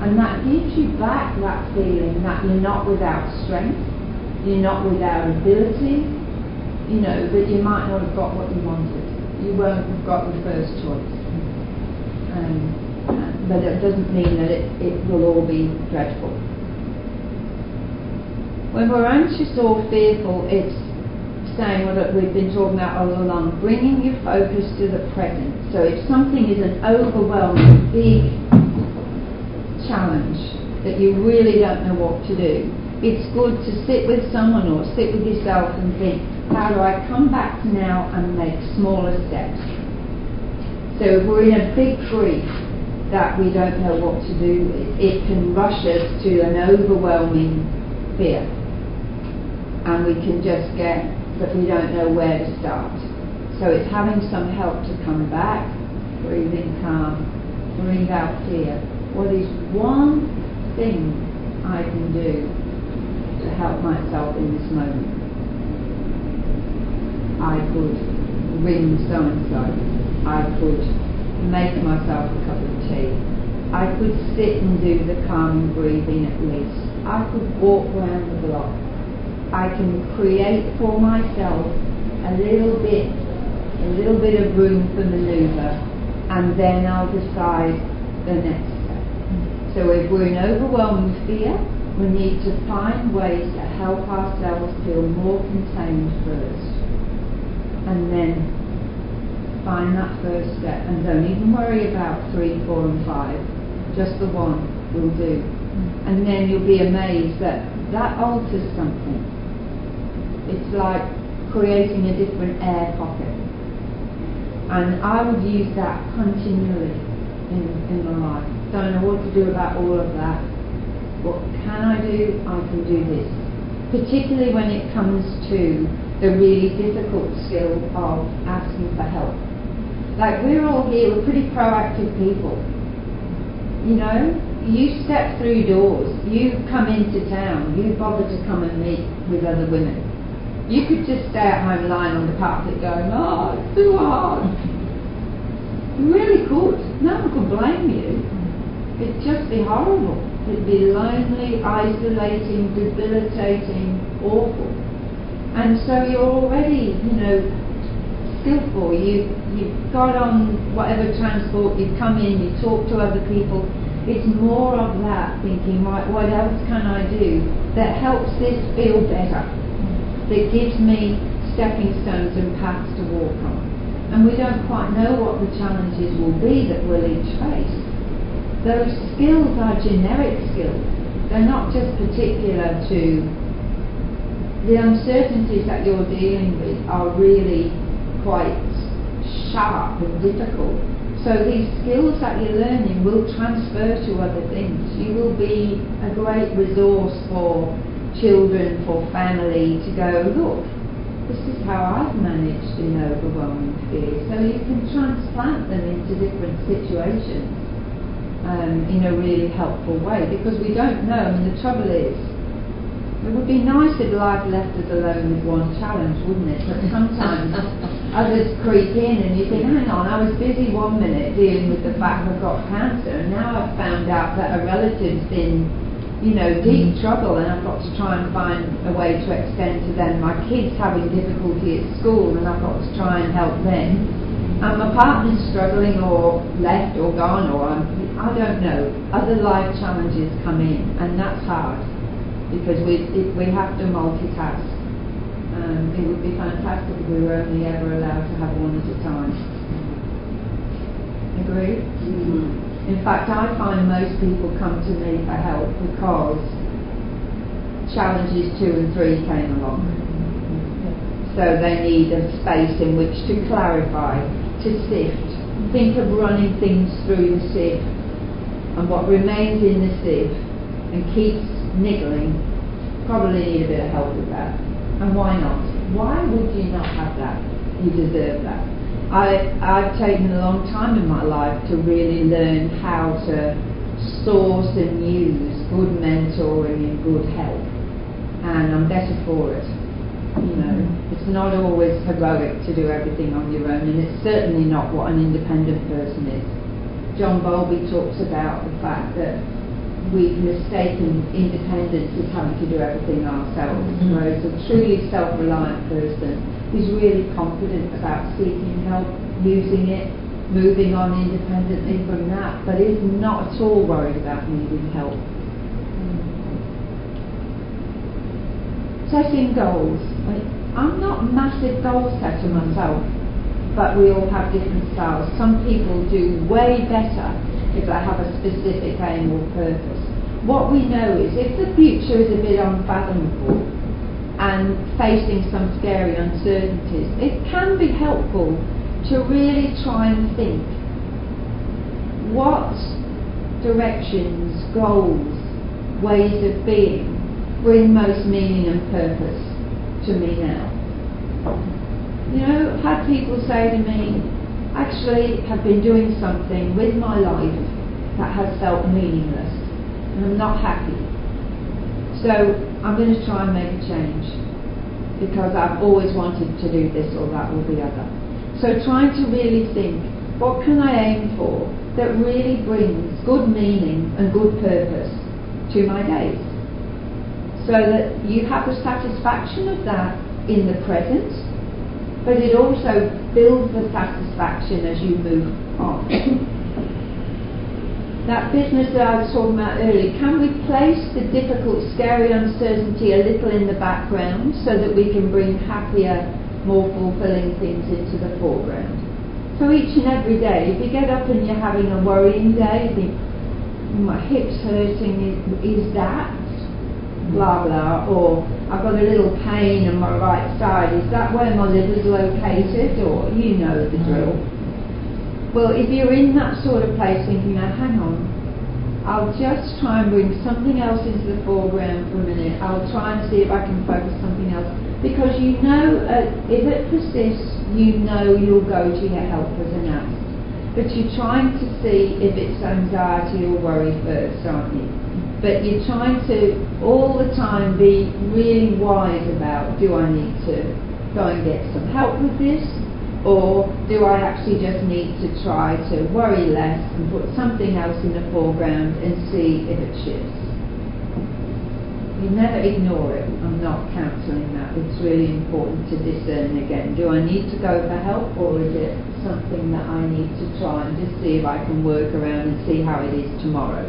And that gives you back that feeling that you're not without strength, you're not without ability, that you might not have got what you wanted. You won't have got the first choice. But it doesn't mean that it will all be dreadful. When we're anxious or fearful, it's saying what we've been talking about all along, bringing your focus to the present. So if something is an overwhelming, big challenge that you really don't know what to do, it's good to sit with someone or sit with yourself and think, how do I come back to now and make smaller steps? So if we're in a big grief that we don't know what to do with, it can rush us to an overwhelming fear. And we can just get that we don't know where to start. So it's having some help to come back, breathing calm, breathe out fear. What is one thing I can do to help myself in this moment? I could ring so-and-so. I could make myself a cup of tea. I could sit and do the calming breathing at least. I could walk round the block. I can create for myself a little bit of room for manoeuvre, and then I'll decide the next step. So if we're in overwhelming fear, we need to find ways to help ourselves feel more contained first, and then find that first step, and don't even worry about 3, 4 and 5, just the one will do. And then you'll be amazed that alters something. It's like creating a different air pocket. And I would use that continually in my life. Don't know what to do about all of that. What can I do? I can do this. Particularly when it comes to the really difficult skill of asking for help. Like, we're all here, we're pretty proactive people. You step through doors, you come into town, you bother to come and meet with other women. You could just stay at home lying on the carpet going, oh, it's too hard. You really could. No one could blame you. It'd just be horrible. It'd be lonely, isolating, debilitating, awful. And so you're already, skillful. You've got on whatever transport, you come in, you talk to other people. It's more of that, thinking, right, what else can I do that helps this feel better? That gives me stepping stones and paths to walk on. And we don't quite know what the challenges will be that we'll each face. Those skills are generic skills. They're not just particular to the uncertainties that you're dealing with are really quite sharp and difficult. So these skills that you're learning will transfer to other things. You will be a great resource for children, for family, to go, look, this is how I've managed in overwhelming fear. So you can transplant them into different situations in a really helpful way, because we don't know. I mean, the trouble is, it would be nice if life left us alone with one challenge, wouldn't it? But sometimes others creep in and you think, hang on, I was busy 1 minute dealing with the fact I've got cancer, and now I've found out that a relative's in deep trouble, and I've got to try and find a way to extend to them. My kids having difficulty at school, and I've got to try and help them. And my partner's struggling, or left, or gone, or I don't know. Other life challenges come in, and that's hard because we have to multitask. It would be fantastic if we were only ever allowed to have one at a time. Agree? Mm-hmm. In fact, I find most people come to me for help because challenges 2 and 3 came along. So they need a space in which to clarify, to sift, think of running things through the sieve, and what remains in the sieve and keeps niggling, probably need a bit of help with that. And why not? Why would you not have that? You deserve that. I've taken a long time in my life to really learn how to source and use good mentoring and good help, and I'm better for it. It's not always heroic to do everything on your own, and it's certainly not what an independent person is. John Bowlby talks about the fact that we've mistaken independence as having to do everything ourselves, whereas a truly self-reliant person is really confident about seeking help, using it, moving on independently from that, but is not at all worried about needing help. Setting goals. I'm not a massive goal setter myself, but we all have different styles. Some people do way better if they have a specific aim or purpose. What we know is if the future is a bit unfathomable and facing some scary uncertainties, it can be helpful to really try and think what directions, goals, ways of being bring most meaning and purpose to me now. You know, I've had people say to me, actually have been doing something with my life that has felt meaningless and I'm not happy. So I'm going to try and make a change because I've always wanted to do this or that or the other. So trying to really think, what can I aim for that really brings good meaning and good purpose to my days? So that you have the satisfaction of that in the present, but it also builds the satisfaction as you move on. That business that I was talking about earlier, can we place the difficult, scary uncertainty a little in the background so that we can bring happier, more fulfilling things into the foreground? So each and every day, if you get up and you're having a worrying day, you think, my hip's hurting, is that? Blah blah, or I've got a little pain on my right side, is that where my liver's located? Or you know the drill. Well, if you're in that sort of place thinking, now hang on, I'll just try and bring something else into the foreground for a minute, I'll try and see if I can focus something else, because you know if it persists, you know you'll go to your helpers and ask, but you're trying to see if it's anxiety or worry first, aren't you? But you're trying to all the time be really wise about, do I need to go and get some help with this, or do I actually just need to try to worry less and put something else in the foreground and see if it shifts? You never ignore it. I'm not counselling that. It's really important to discern again. Do I need to go for help, or is it something that I need to try and just see if I can work around and see how it is tomorrow?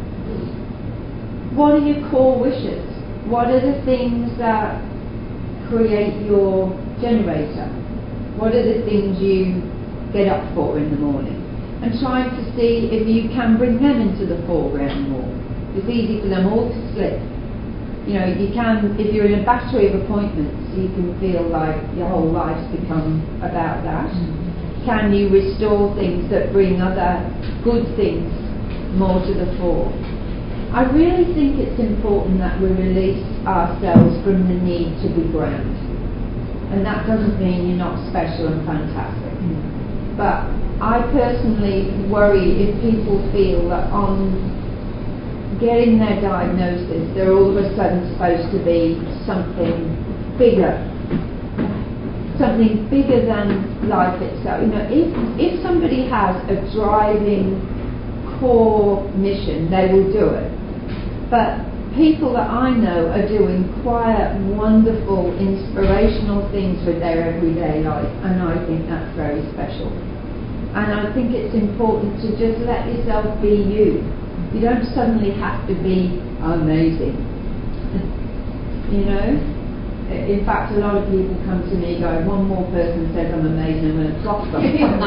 What are your core wishes? What are the things that create your generator? What are the things you get up for in the morning? And trying to see if you can bring them into the foreground more. It's easy for them all to slip. You know, you can, if you're in a battery of appointments, you can feel like your whole life's become about that. Can you restore things that bring other good things more to the fore? I really think it's important that we release ourselves from the need to be grand. And that doesn't mean you're not special and fantastic. But I personally worry if people feel that on getting their diagnosis, they're all of a sudden supposed to be something bigger. Something bigger than life itself. You know, if somebody has a driving core mission, they will do it. But people that I know are doing quiet, wonderful, inspirational things with their everyday life, and I think that's very special. And I think it's important to just let yourself be you. You don't suddenly have to be amazing. You know? In fact, a lot of people come to me going, one more person says I'm amazing, I'm going to drop them.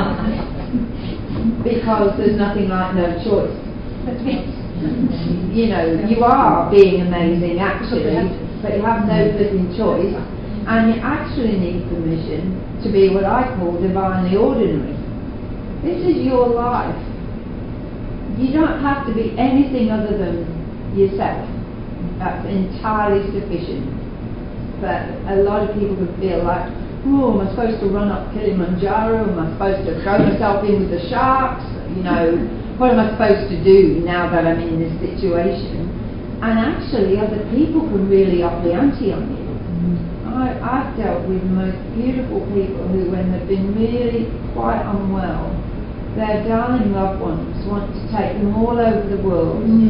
Because there's nothing like no choice. You know, you are being amazing actually, but you have no flipping choice, and you actually need permission to be what I call divinely ordinary. This is your life. You don't have to be anything other than yourself. That's entirely sufficient. But a lot of people can feel like, oh, am I supposed to run up Kilimanjaro? Am I supposed to throw myself in with the sharks? You know, what am I supposed to do now that I'm in this situation? And actually other people can really up the ante on you. I've dealt with the most beautiful people who, when they've been really quite unwell, their darling loved ones want to take them all over the world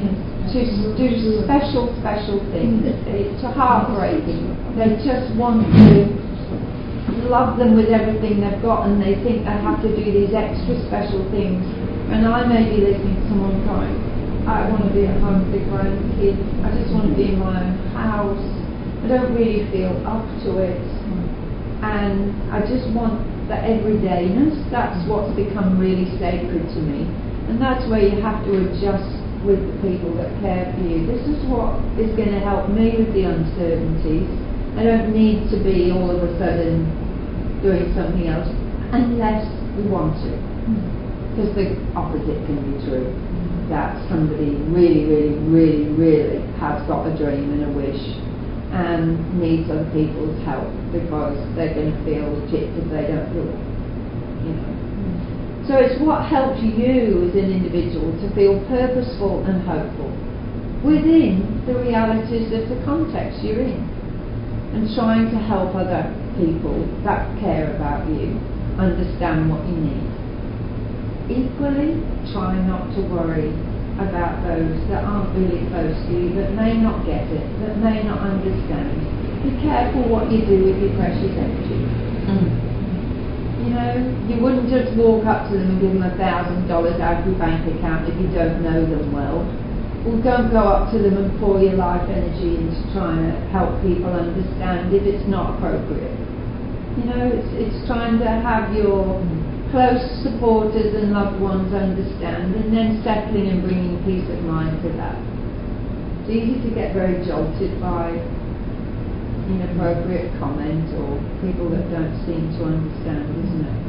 to do special things. It's heartbreaking. They just want to love them with everything they've got, and they think they have to do these extra special things. And I may be listening to someone going, I want to be at home with the grandkids, I just want to be in my own house, I don't really feel up to it, and I just want the everydayness. That's what's become really sacred to me, and that's where you have to adjust with the people that care for you. This is what is going to help me with the uncertainties. I don't need to be all of a sudden doing something else unless we want to, because the opposite can be true, that somebody really has got a dream and a wish and needs other people's help because they're going to feel chipped if they don't do it, you know. So it's what helps you as an individual to feel purposeful and hopeful within the realities of the context you're in, and trying to help other people that care about you understand what you need. Equally, try not to worry about those that aren't really close to you, that may not get it, that may not understand. Be careful what you do with your precious energy. You know, you wouldn't just walk up to them and give them $1,000 out of your bank account if you don't know them well. Well, don't go up to them and pour your life energy into trying to help people understand if it's not appropriate. You know, it's trying to have your close supporters and loved ones understand, and then settling and bringing peace of mind to that. It's easy to get very jolted by inappropriate comment or people that don't seem to understand, isn't it?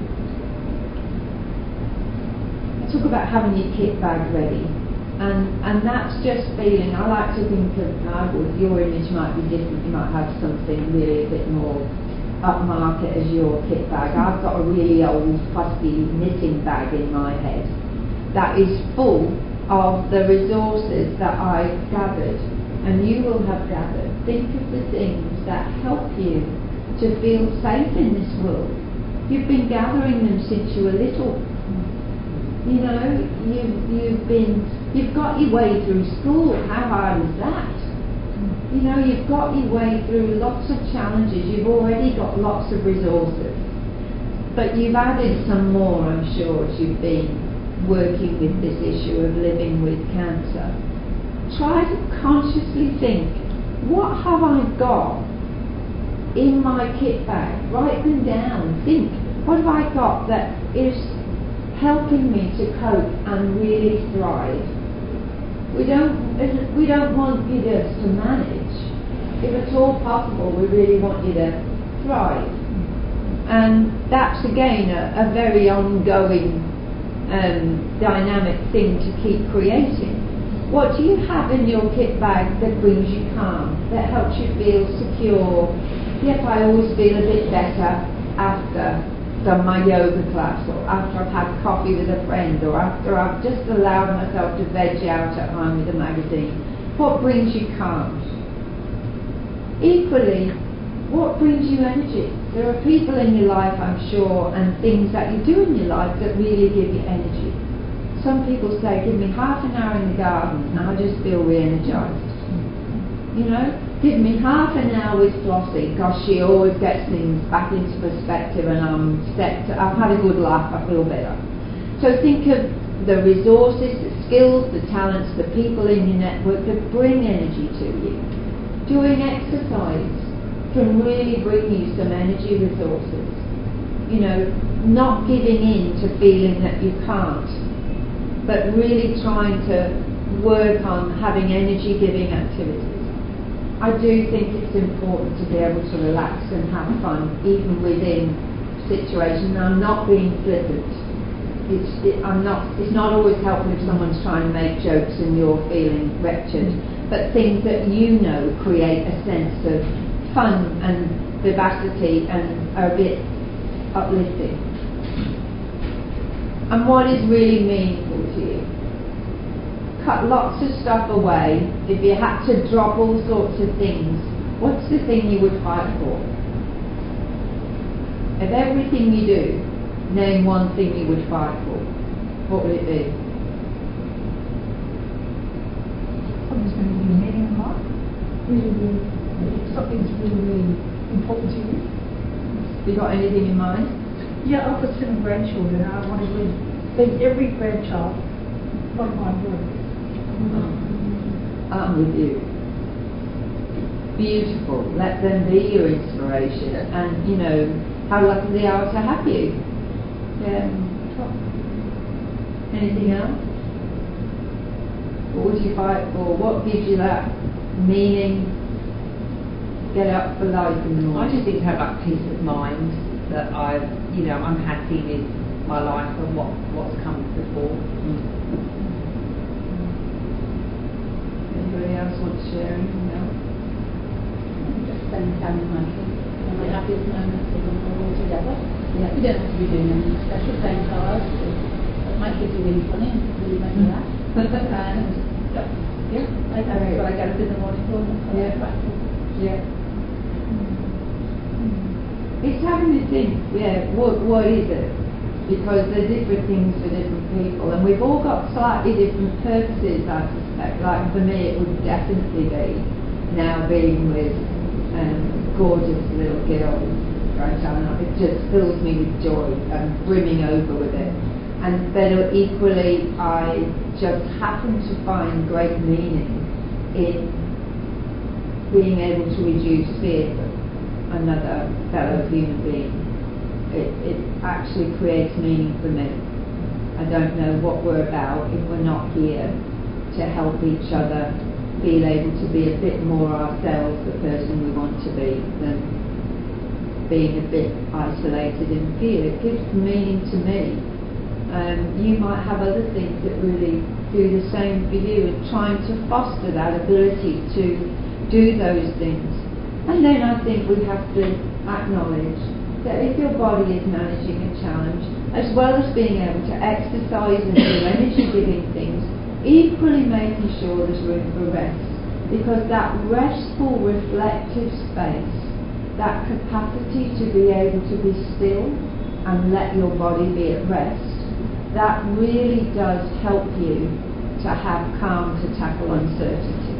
I talk about having your kit bag ready, and that's just feeling. I like to think of, your image might be different. You might have something really a bit more upmarket as your kit bag. I've got a really old fusty knitting bag in my head that is full of the resources that I've gathered and you will have gathered. Think of the things that help you to feel safe in this world. You've been gathering them since you were little. You know, you've got your way through school. How hard was that? You know, you've got your way through lots of challenges. You've already got lots of resources. But you've added some more, I'm sure, as you've been working with this issue of living with cancer. Try to consciously think, what have I got in my kit bag? Write them down. Think, what have I got that is helping me to cope and really thrive? We don't want you just to manage. If at all possible, we really want you to thrive. And that's again a very ongoing dynamic thing to keep creating. What do you have in your kit bag that brings you calm, that helps you feel secure? Yes, I always feel a bit better after done my yoga class, or after I've had coffee with a friend, or after I've just allowed myself to veg out at home with a magazine. What brings you calm? Equally, what brings you energy? There are people in your life, I'm sure, and things that you do in your life that really give you energy. Some people say, give me half an hour in the garden and I just feel re-energized. You know, give me half an hour with Flossie, because she always gets things back into perspective, and I've had a good laugh, I feel better. So think of the resources, the skills, the talents, the people in your network that bring energy to you. Doing exercise can really bring you some energy resources. You know, not giving in to feeling that you can't, but really trying to work on having energy-giving activities. I do think it's important to be able to relax and have fun, even within situations. I'm not being flippant. It's not always helpful if someone's trying to make jokes and you're feeling wretched, but things that you know create a sense of fun and vivacity and are a bit uplifting. And what is really meaningful to you? Cut lots of stuff away. If you had to drop all sorts of things, what's the thing you would fight for? Of everything you do, name one thing you would fight for. What would it be? something's going to give you meaning in life. If something's really, really important to you. Have you got anything in mind? Yeah, I've got 7 grandchildren, and I want to leave every grandchild like my boy. I'm with you. Beautiful. Let them be your inspiration, and you know how lucky they are to have you. Yeah. Anything else? What would you fight for? What gives you that meaning? Get up for life in the morning. I just think to have that peace of mind that I'm happy with my life and what's come before. Anybody else want to share anything else? Just spending time with my kids. My happiest moments are when we're all together. Yeah. We don't have to be doing anything special, playing cards. But my kids are really funny and really make me laugh. And that's what I get up in the morning for. Yeah. It's having to think, what is it? Because there are different things for different people, and we've all got slightly different purposes, I suspect. Like for me, it would definitely be now being with gorgeous little girl, grandchild. It just fills me with joy and brimming over with it. And but equally, I just happen to find great meaning in being able to reduce fear for another fellow human being. It actually creates meaning for me. I don't know what we're about if we're not here to help each other feel able to be a bit more ourselves, the person we want to be, than being a bit isolated in fear. It gives meaning to me. You might have other things that really do the same for you, and trying to foster that ability to do those things. And then I think we have to acknowledge that if your body is managing a challenge, as well as being able to exercise and do energy-giving things, equally making sure there's room for rest. Because that restful, reflective space, that capacity to be able to be still and let your body be at rest, that really does help you to have calm to tackle uncertainty.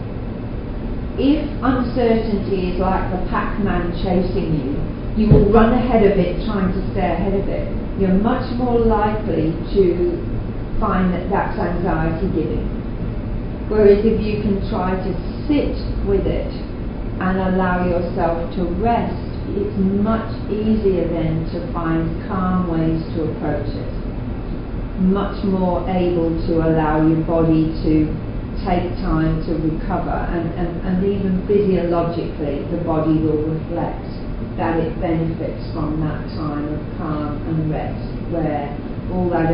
If uncertainty is like the Pac-Man chasing you, you will run ahead of it trying to stay ahead of it. You're much more likely to find that that's anxiety-giving. Whereas if you can try to sit with it and allow yourself to rest, it's much easier then to find calm ways to approach it. Much more able to allow your body to take time to recover, and even physiologically the body will reflect that it benefits from that time of calm and rest, where all that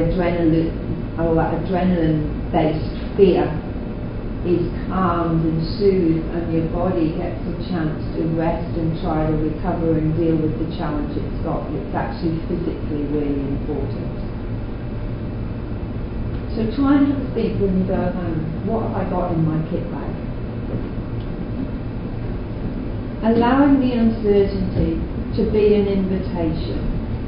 adrenaline-based fear is calmed and soothed, and your body gets a chance to rest and try to recover and deal with the challenge it's got. It's actually physically really important. So try and have a think when you go home, what have I got in my kit bag? Allowing the uncertainty to be an invitation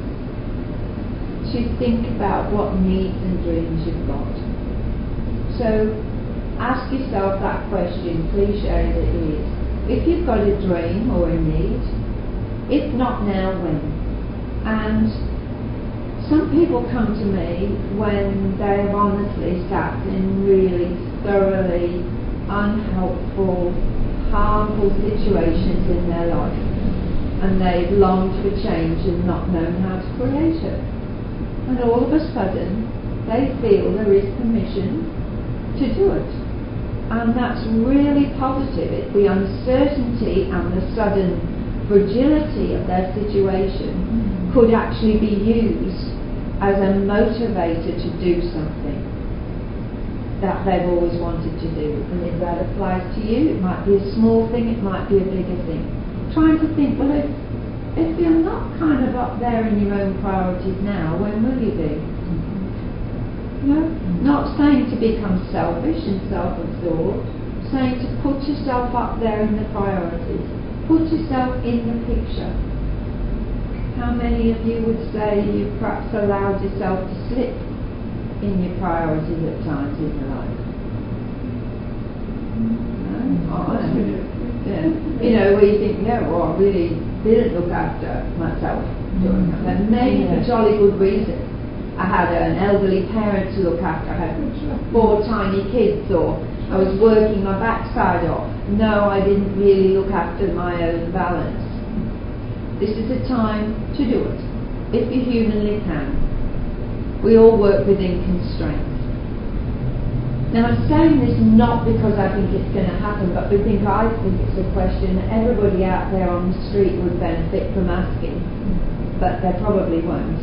to think about what needs and dreams you've got. So ask yourself that question, cliche as it is. If you've got a dream or a need, if not now, when? And some people come to me when they have honestly sat in really thoroughly unhelpful, harmful situations in their life, and they've longed for change and not known how to create it. And all of a sudden, they feel there is permission to do it. And that's really positive. It's the uncertainty and the sudden fragility of their situation could actually be used as a motivator to do something that they've always wanted to do. And if that applies to you, it might be a small thing, it might be a bigger thing. Trying to think, well, if you're not kind of up there in your own priorities now, when will you be? No? Not saying to become selfish and self-absorbed, saying to put yourself up there in the priorities. Put yourself in the picture. How many of you would say you've perhaps allowed yourself to slip in your priorities at times in your life? You know, where you think, yeah, well, I really didn't look after myself during that. And maybe for jolly good reason. I had an elderly parent to look after. I had 4 tiny kids, or I was working my backside off. No, I didn't really look after my own balance. This is a time to do it, if you humanly can. We all work within constraints. Now, I'm saying this not because I think it's going to happen, but I think it's a question that everybody out there on the street would benefit from asking, but they probably won't.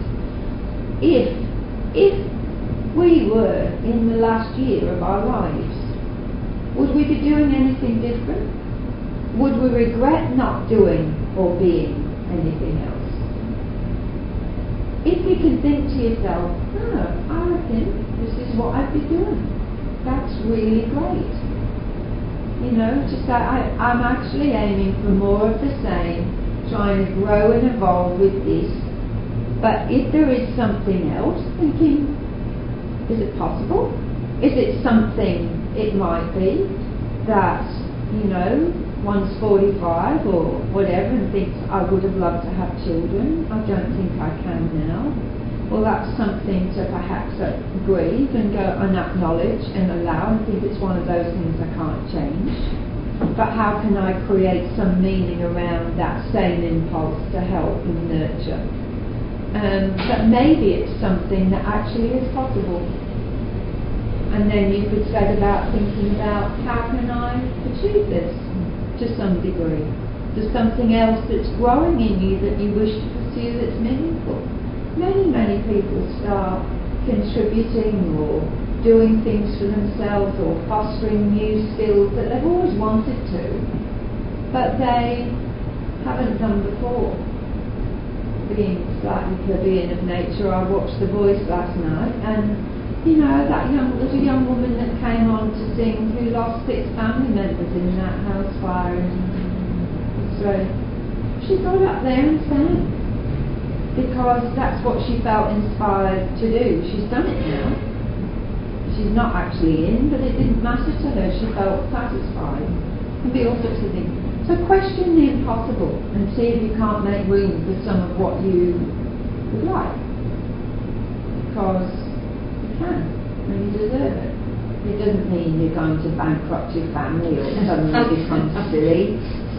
If we were in the last year of our lives, would we be doing anything different? Would we regret not doing or being anything else? If you can think to yourself, I reckon this is what I'd be doing, that's really great. You know, just I'm actually aiming for more of the same, trying to grow and evolve with this. But if there is something else, thinking, is it possible? Is it something, it might be, that, you know, one's 45 or whatever and thinks, I would have loved to have children, I don't think I can now. Well, that's something to perhaps grieve and go and acknowledge and allow and think it's one of those things I can't change. But how can I create some meaning around that same impulse to help and nurture? But maybe it's something that actually is possible. And then you could set about thinking about how can I achieve this to some degree? There's something else that's growing in you that you wish to pursue that's meaningful. Many people start contributing or doing things for themselves or fostering new skills that they've always wanted to, but they haven't done before. Being slightly plebeian of nature, I watched The Voice last night, and you know, there's a young woman that came on to sing who lost 6 family members in that house fire in Australia. She got up there and sang because that's what she felt inspired to do. She's done it now. She's not actually in, but it didn't matter to her. She felt satisfied. It can be all sorts of things. So question the impossible and see if you can't make room for some of what you would like. Because you can, and you deserve it. It doesn't mean you're going to bankrupt your family or suddenly become silly.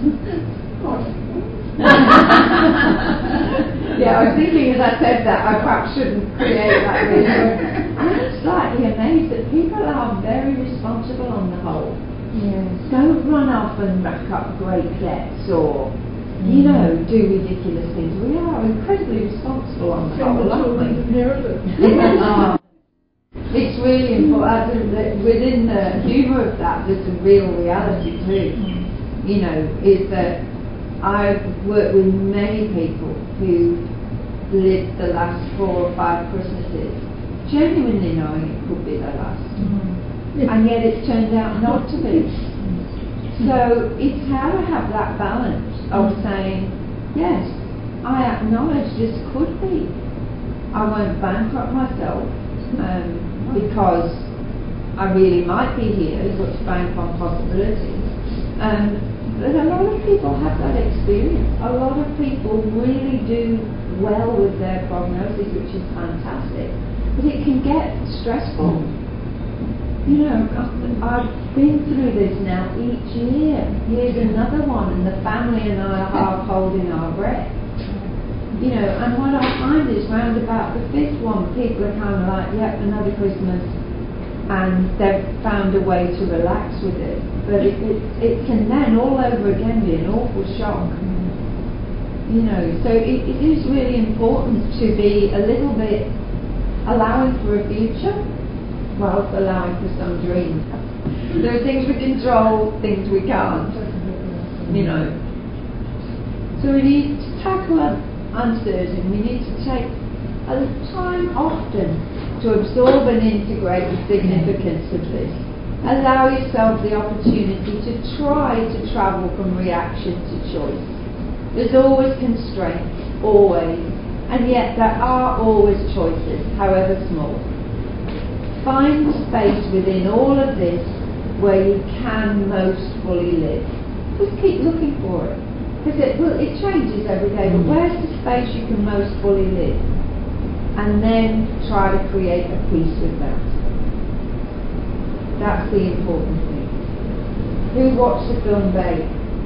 Yeah, I was thinking as I said that, I perhaps shouldn't create that vision. I'm slightly amazed that people are very responsible on the whole. Yes. Don't run off and rack up great debts or, you know, do ridiculous things. We are incredibly responsible on the whole, aren't we? It's really important. Within the humour of that, there's a real reality too. You know, is that I've worked with many people who lived the last 4 or 5 Christmases genuinely knowing it could be their last. And yet it's turned out not to be. So it's how to have that balance of saying, yes, I acknowledge this could be. I won't bankrupt myself because I really might be here. Let's bank on possibilities. But a lot of people have that experience. A lot of people really do well with their prognosis, which is fantastic. But it can get stressful. You know, I've been through this now each year. Here's another one, and the family and I are holding our breath. You know, and what I find is round about the 5th one, people are kind of like, yep, another Christmas, and they've found a way to relax with it. But it can then all over again be an awful shock. You know, so it is really important to be a little bit allowing for a future, whilst allowing for some dreams. There are things we control, things we can't, you know. So we need to tackle uncertainty. We need to take a time often to absorb and integrate the significance of this. Allow yourself the opportunity to try to travel from reaction to choice. There's always constraints, always, and yet there are always choices, however small. Find space within all of this where you can most fully live. Just keep looking for it. Because it changes every day, but where's the space you can most fully live? And then try to create a peace with that. That's the important thing. Who watched the film Babe?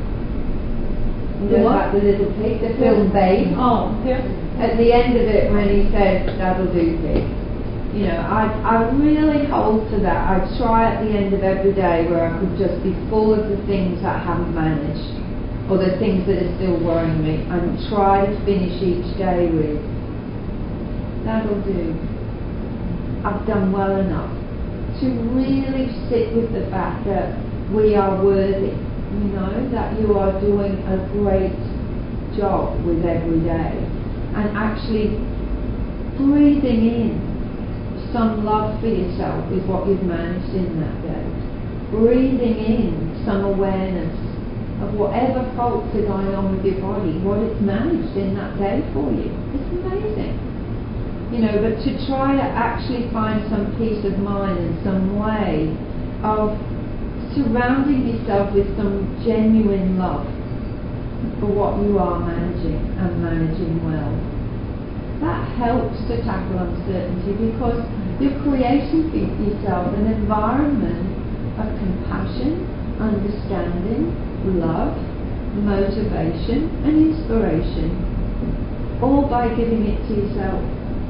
You know about the little pig, the film Babe? Oh, yeah. At the end of it, when he says, "That'll do, pig." You know, I really hold to that. I try at the end of every day where I could just be full of the things that I haven't managed, or the things that are still worrying me, and try to finish each day with, "That'll do. I've done well enough." To really sit with the fact that we are worthy, you know, that you are doing a great job with every day, and actually breathing in some love for yourself is what you've managed in that day. Breathing in some awareness of whatever faults are going on with your body, what it's managed in that day for you. It's amazing. You know, but to try to actually find some peace of mind and some way of surrounding yourself with some genuine love for what you are managing and managing well. That helps to tackle uncertainty because you're creating for yourself an environment of compassion, understanding, love, motivation and inspiration, all by giving it to yourself.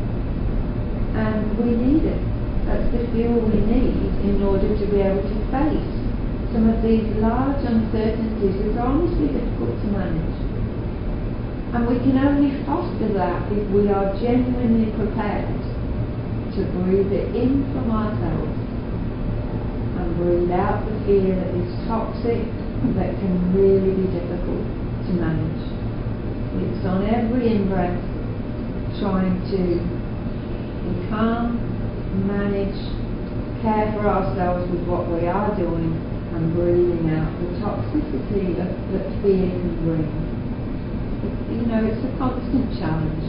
And we need it. That's the fuel we need in order to be able to face some of these large uncertainties which are honestly difficult to manage. And we can only foster that if we are genuinely prepared to breathe it in from ourselves and breathe out the fear that is toxic, that can really be difficult to manage. It's on every in-breath trying to be calm, manage, care for ourselves with what we are doing, and breathing out the toxicity that fear can bring. You know, it's a constant challenge.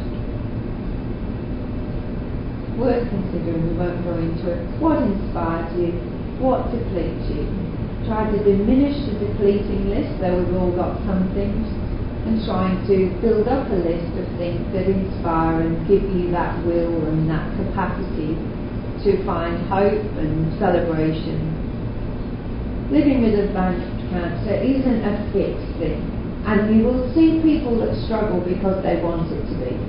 Worth considering, we won't go into it. What inspires you? What depletes you? Try to diminish the depleting list, though we've all got some things, and trying to build up a list of things that inspire and give you that will and that capacity to find hope and celebration. Living with advanced cancer isn't a fixed thing. And you will see people that struggle because they want it to be.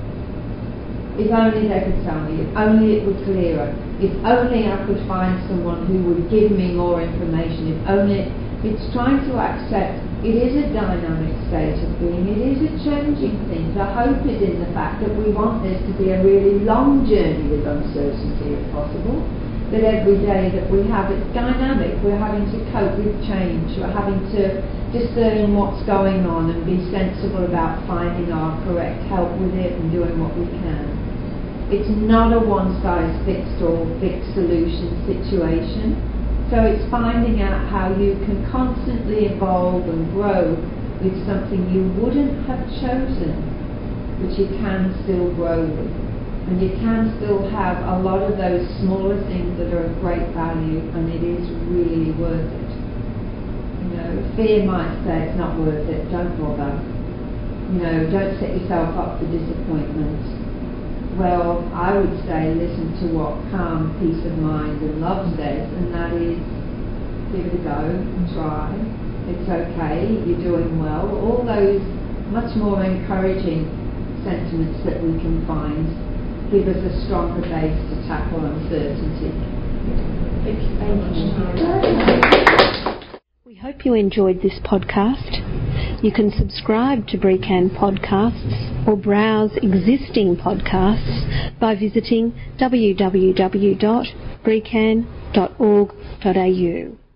If only they could tell me, if only it were clearer, if only I could find someone who would give me more information, if only. It's trying to accept it is a dynamic state of being, it is a changing thing. The hope is in the fact that we want this to be a really long journey with uncertainty if possible. That every day that we have, it's dynamic, we're having to cope with change, we're having to discern what's going on and be sensible about finding our correct help with it and doing what we can. It's not a one-size-fits-all fixed solution situation, so it's finding out how you can constantly evolve and grow with something you wouldn't have chosen, but you can still grow with. And you can still have a lot of those smaller things that are of great value, and it is really worth it. You know, fear might say it's not worth it, don't bother. You know, don't set yourself up for disappointment. Well, I would say listen to what calm, peace of mind and love says, and that is give it a go, try, it's okay, you're doing well. All those much more encouraging sentiments that we can find give us a stronger base to tackle uncertainty. Thank you very much. We hope you enjoyed this podcast. You can subscribe to BRECAN podcasts or browse existing podcasts by visiting www.brecan.org.au.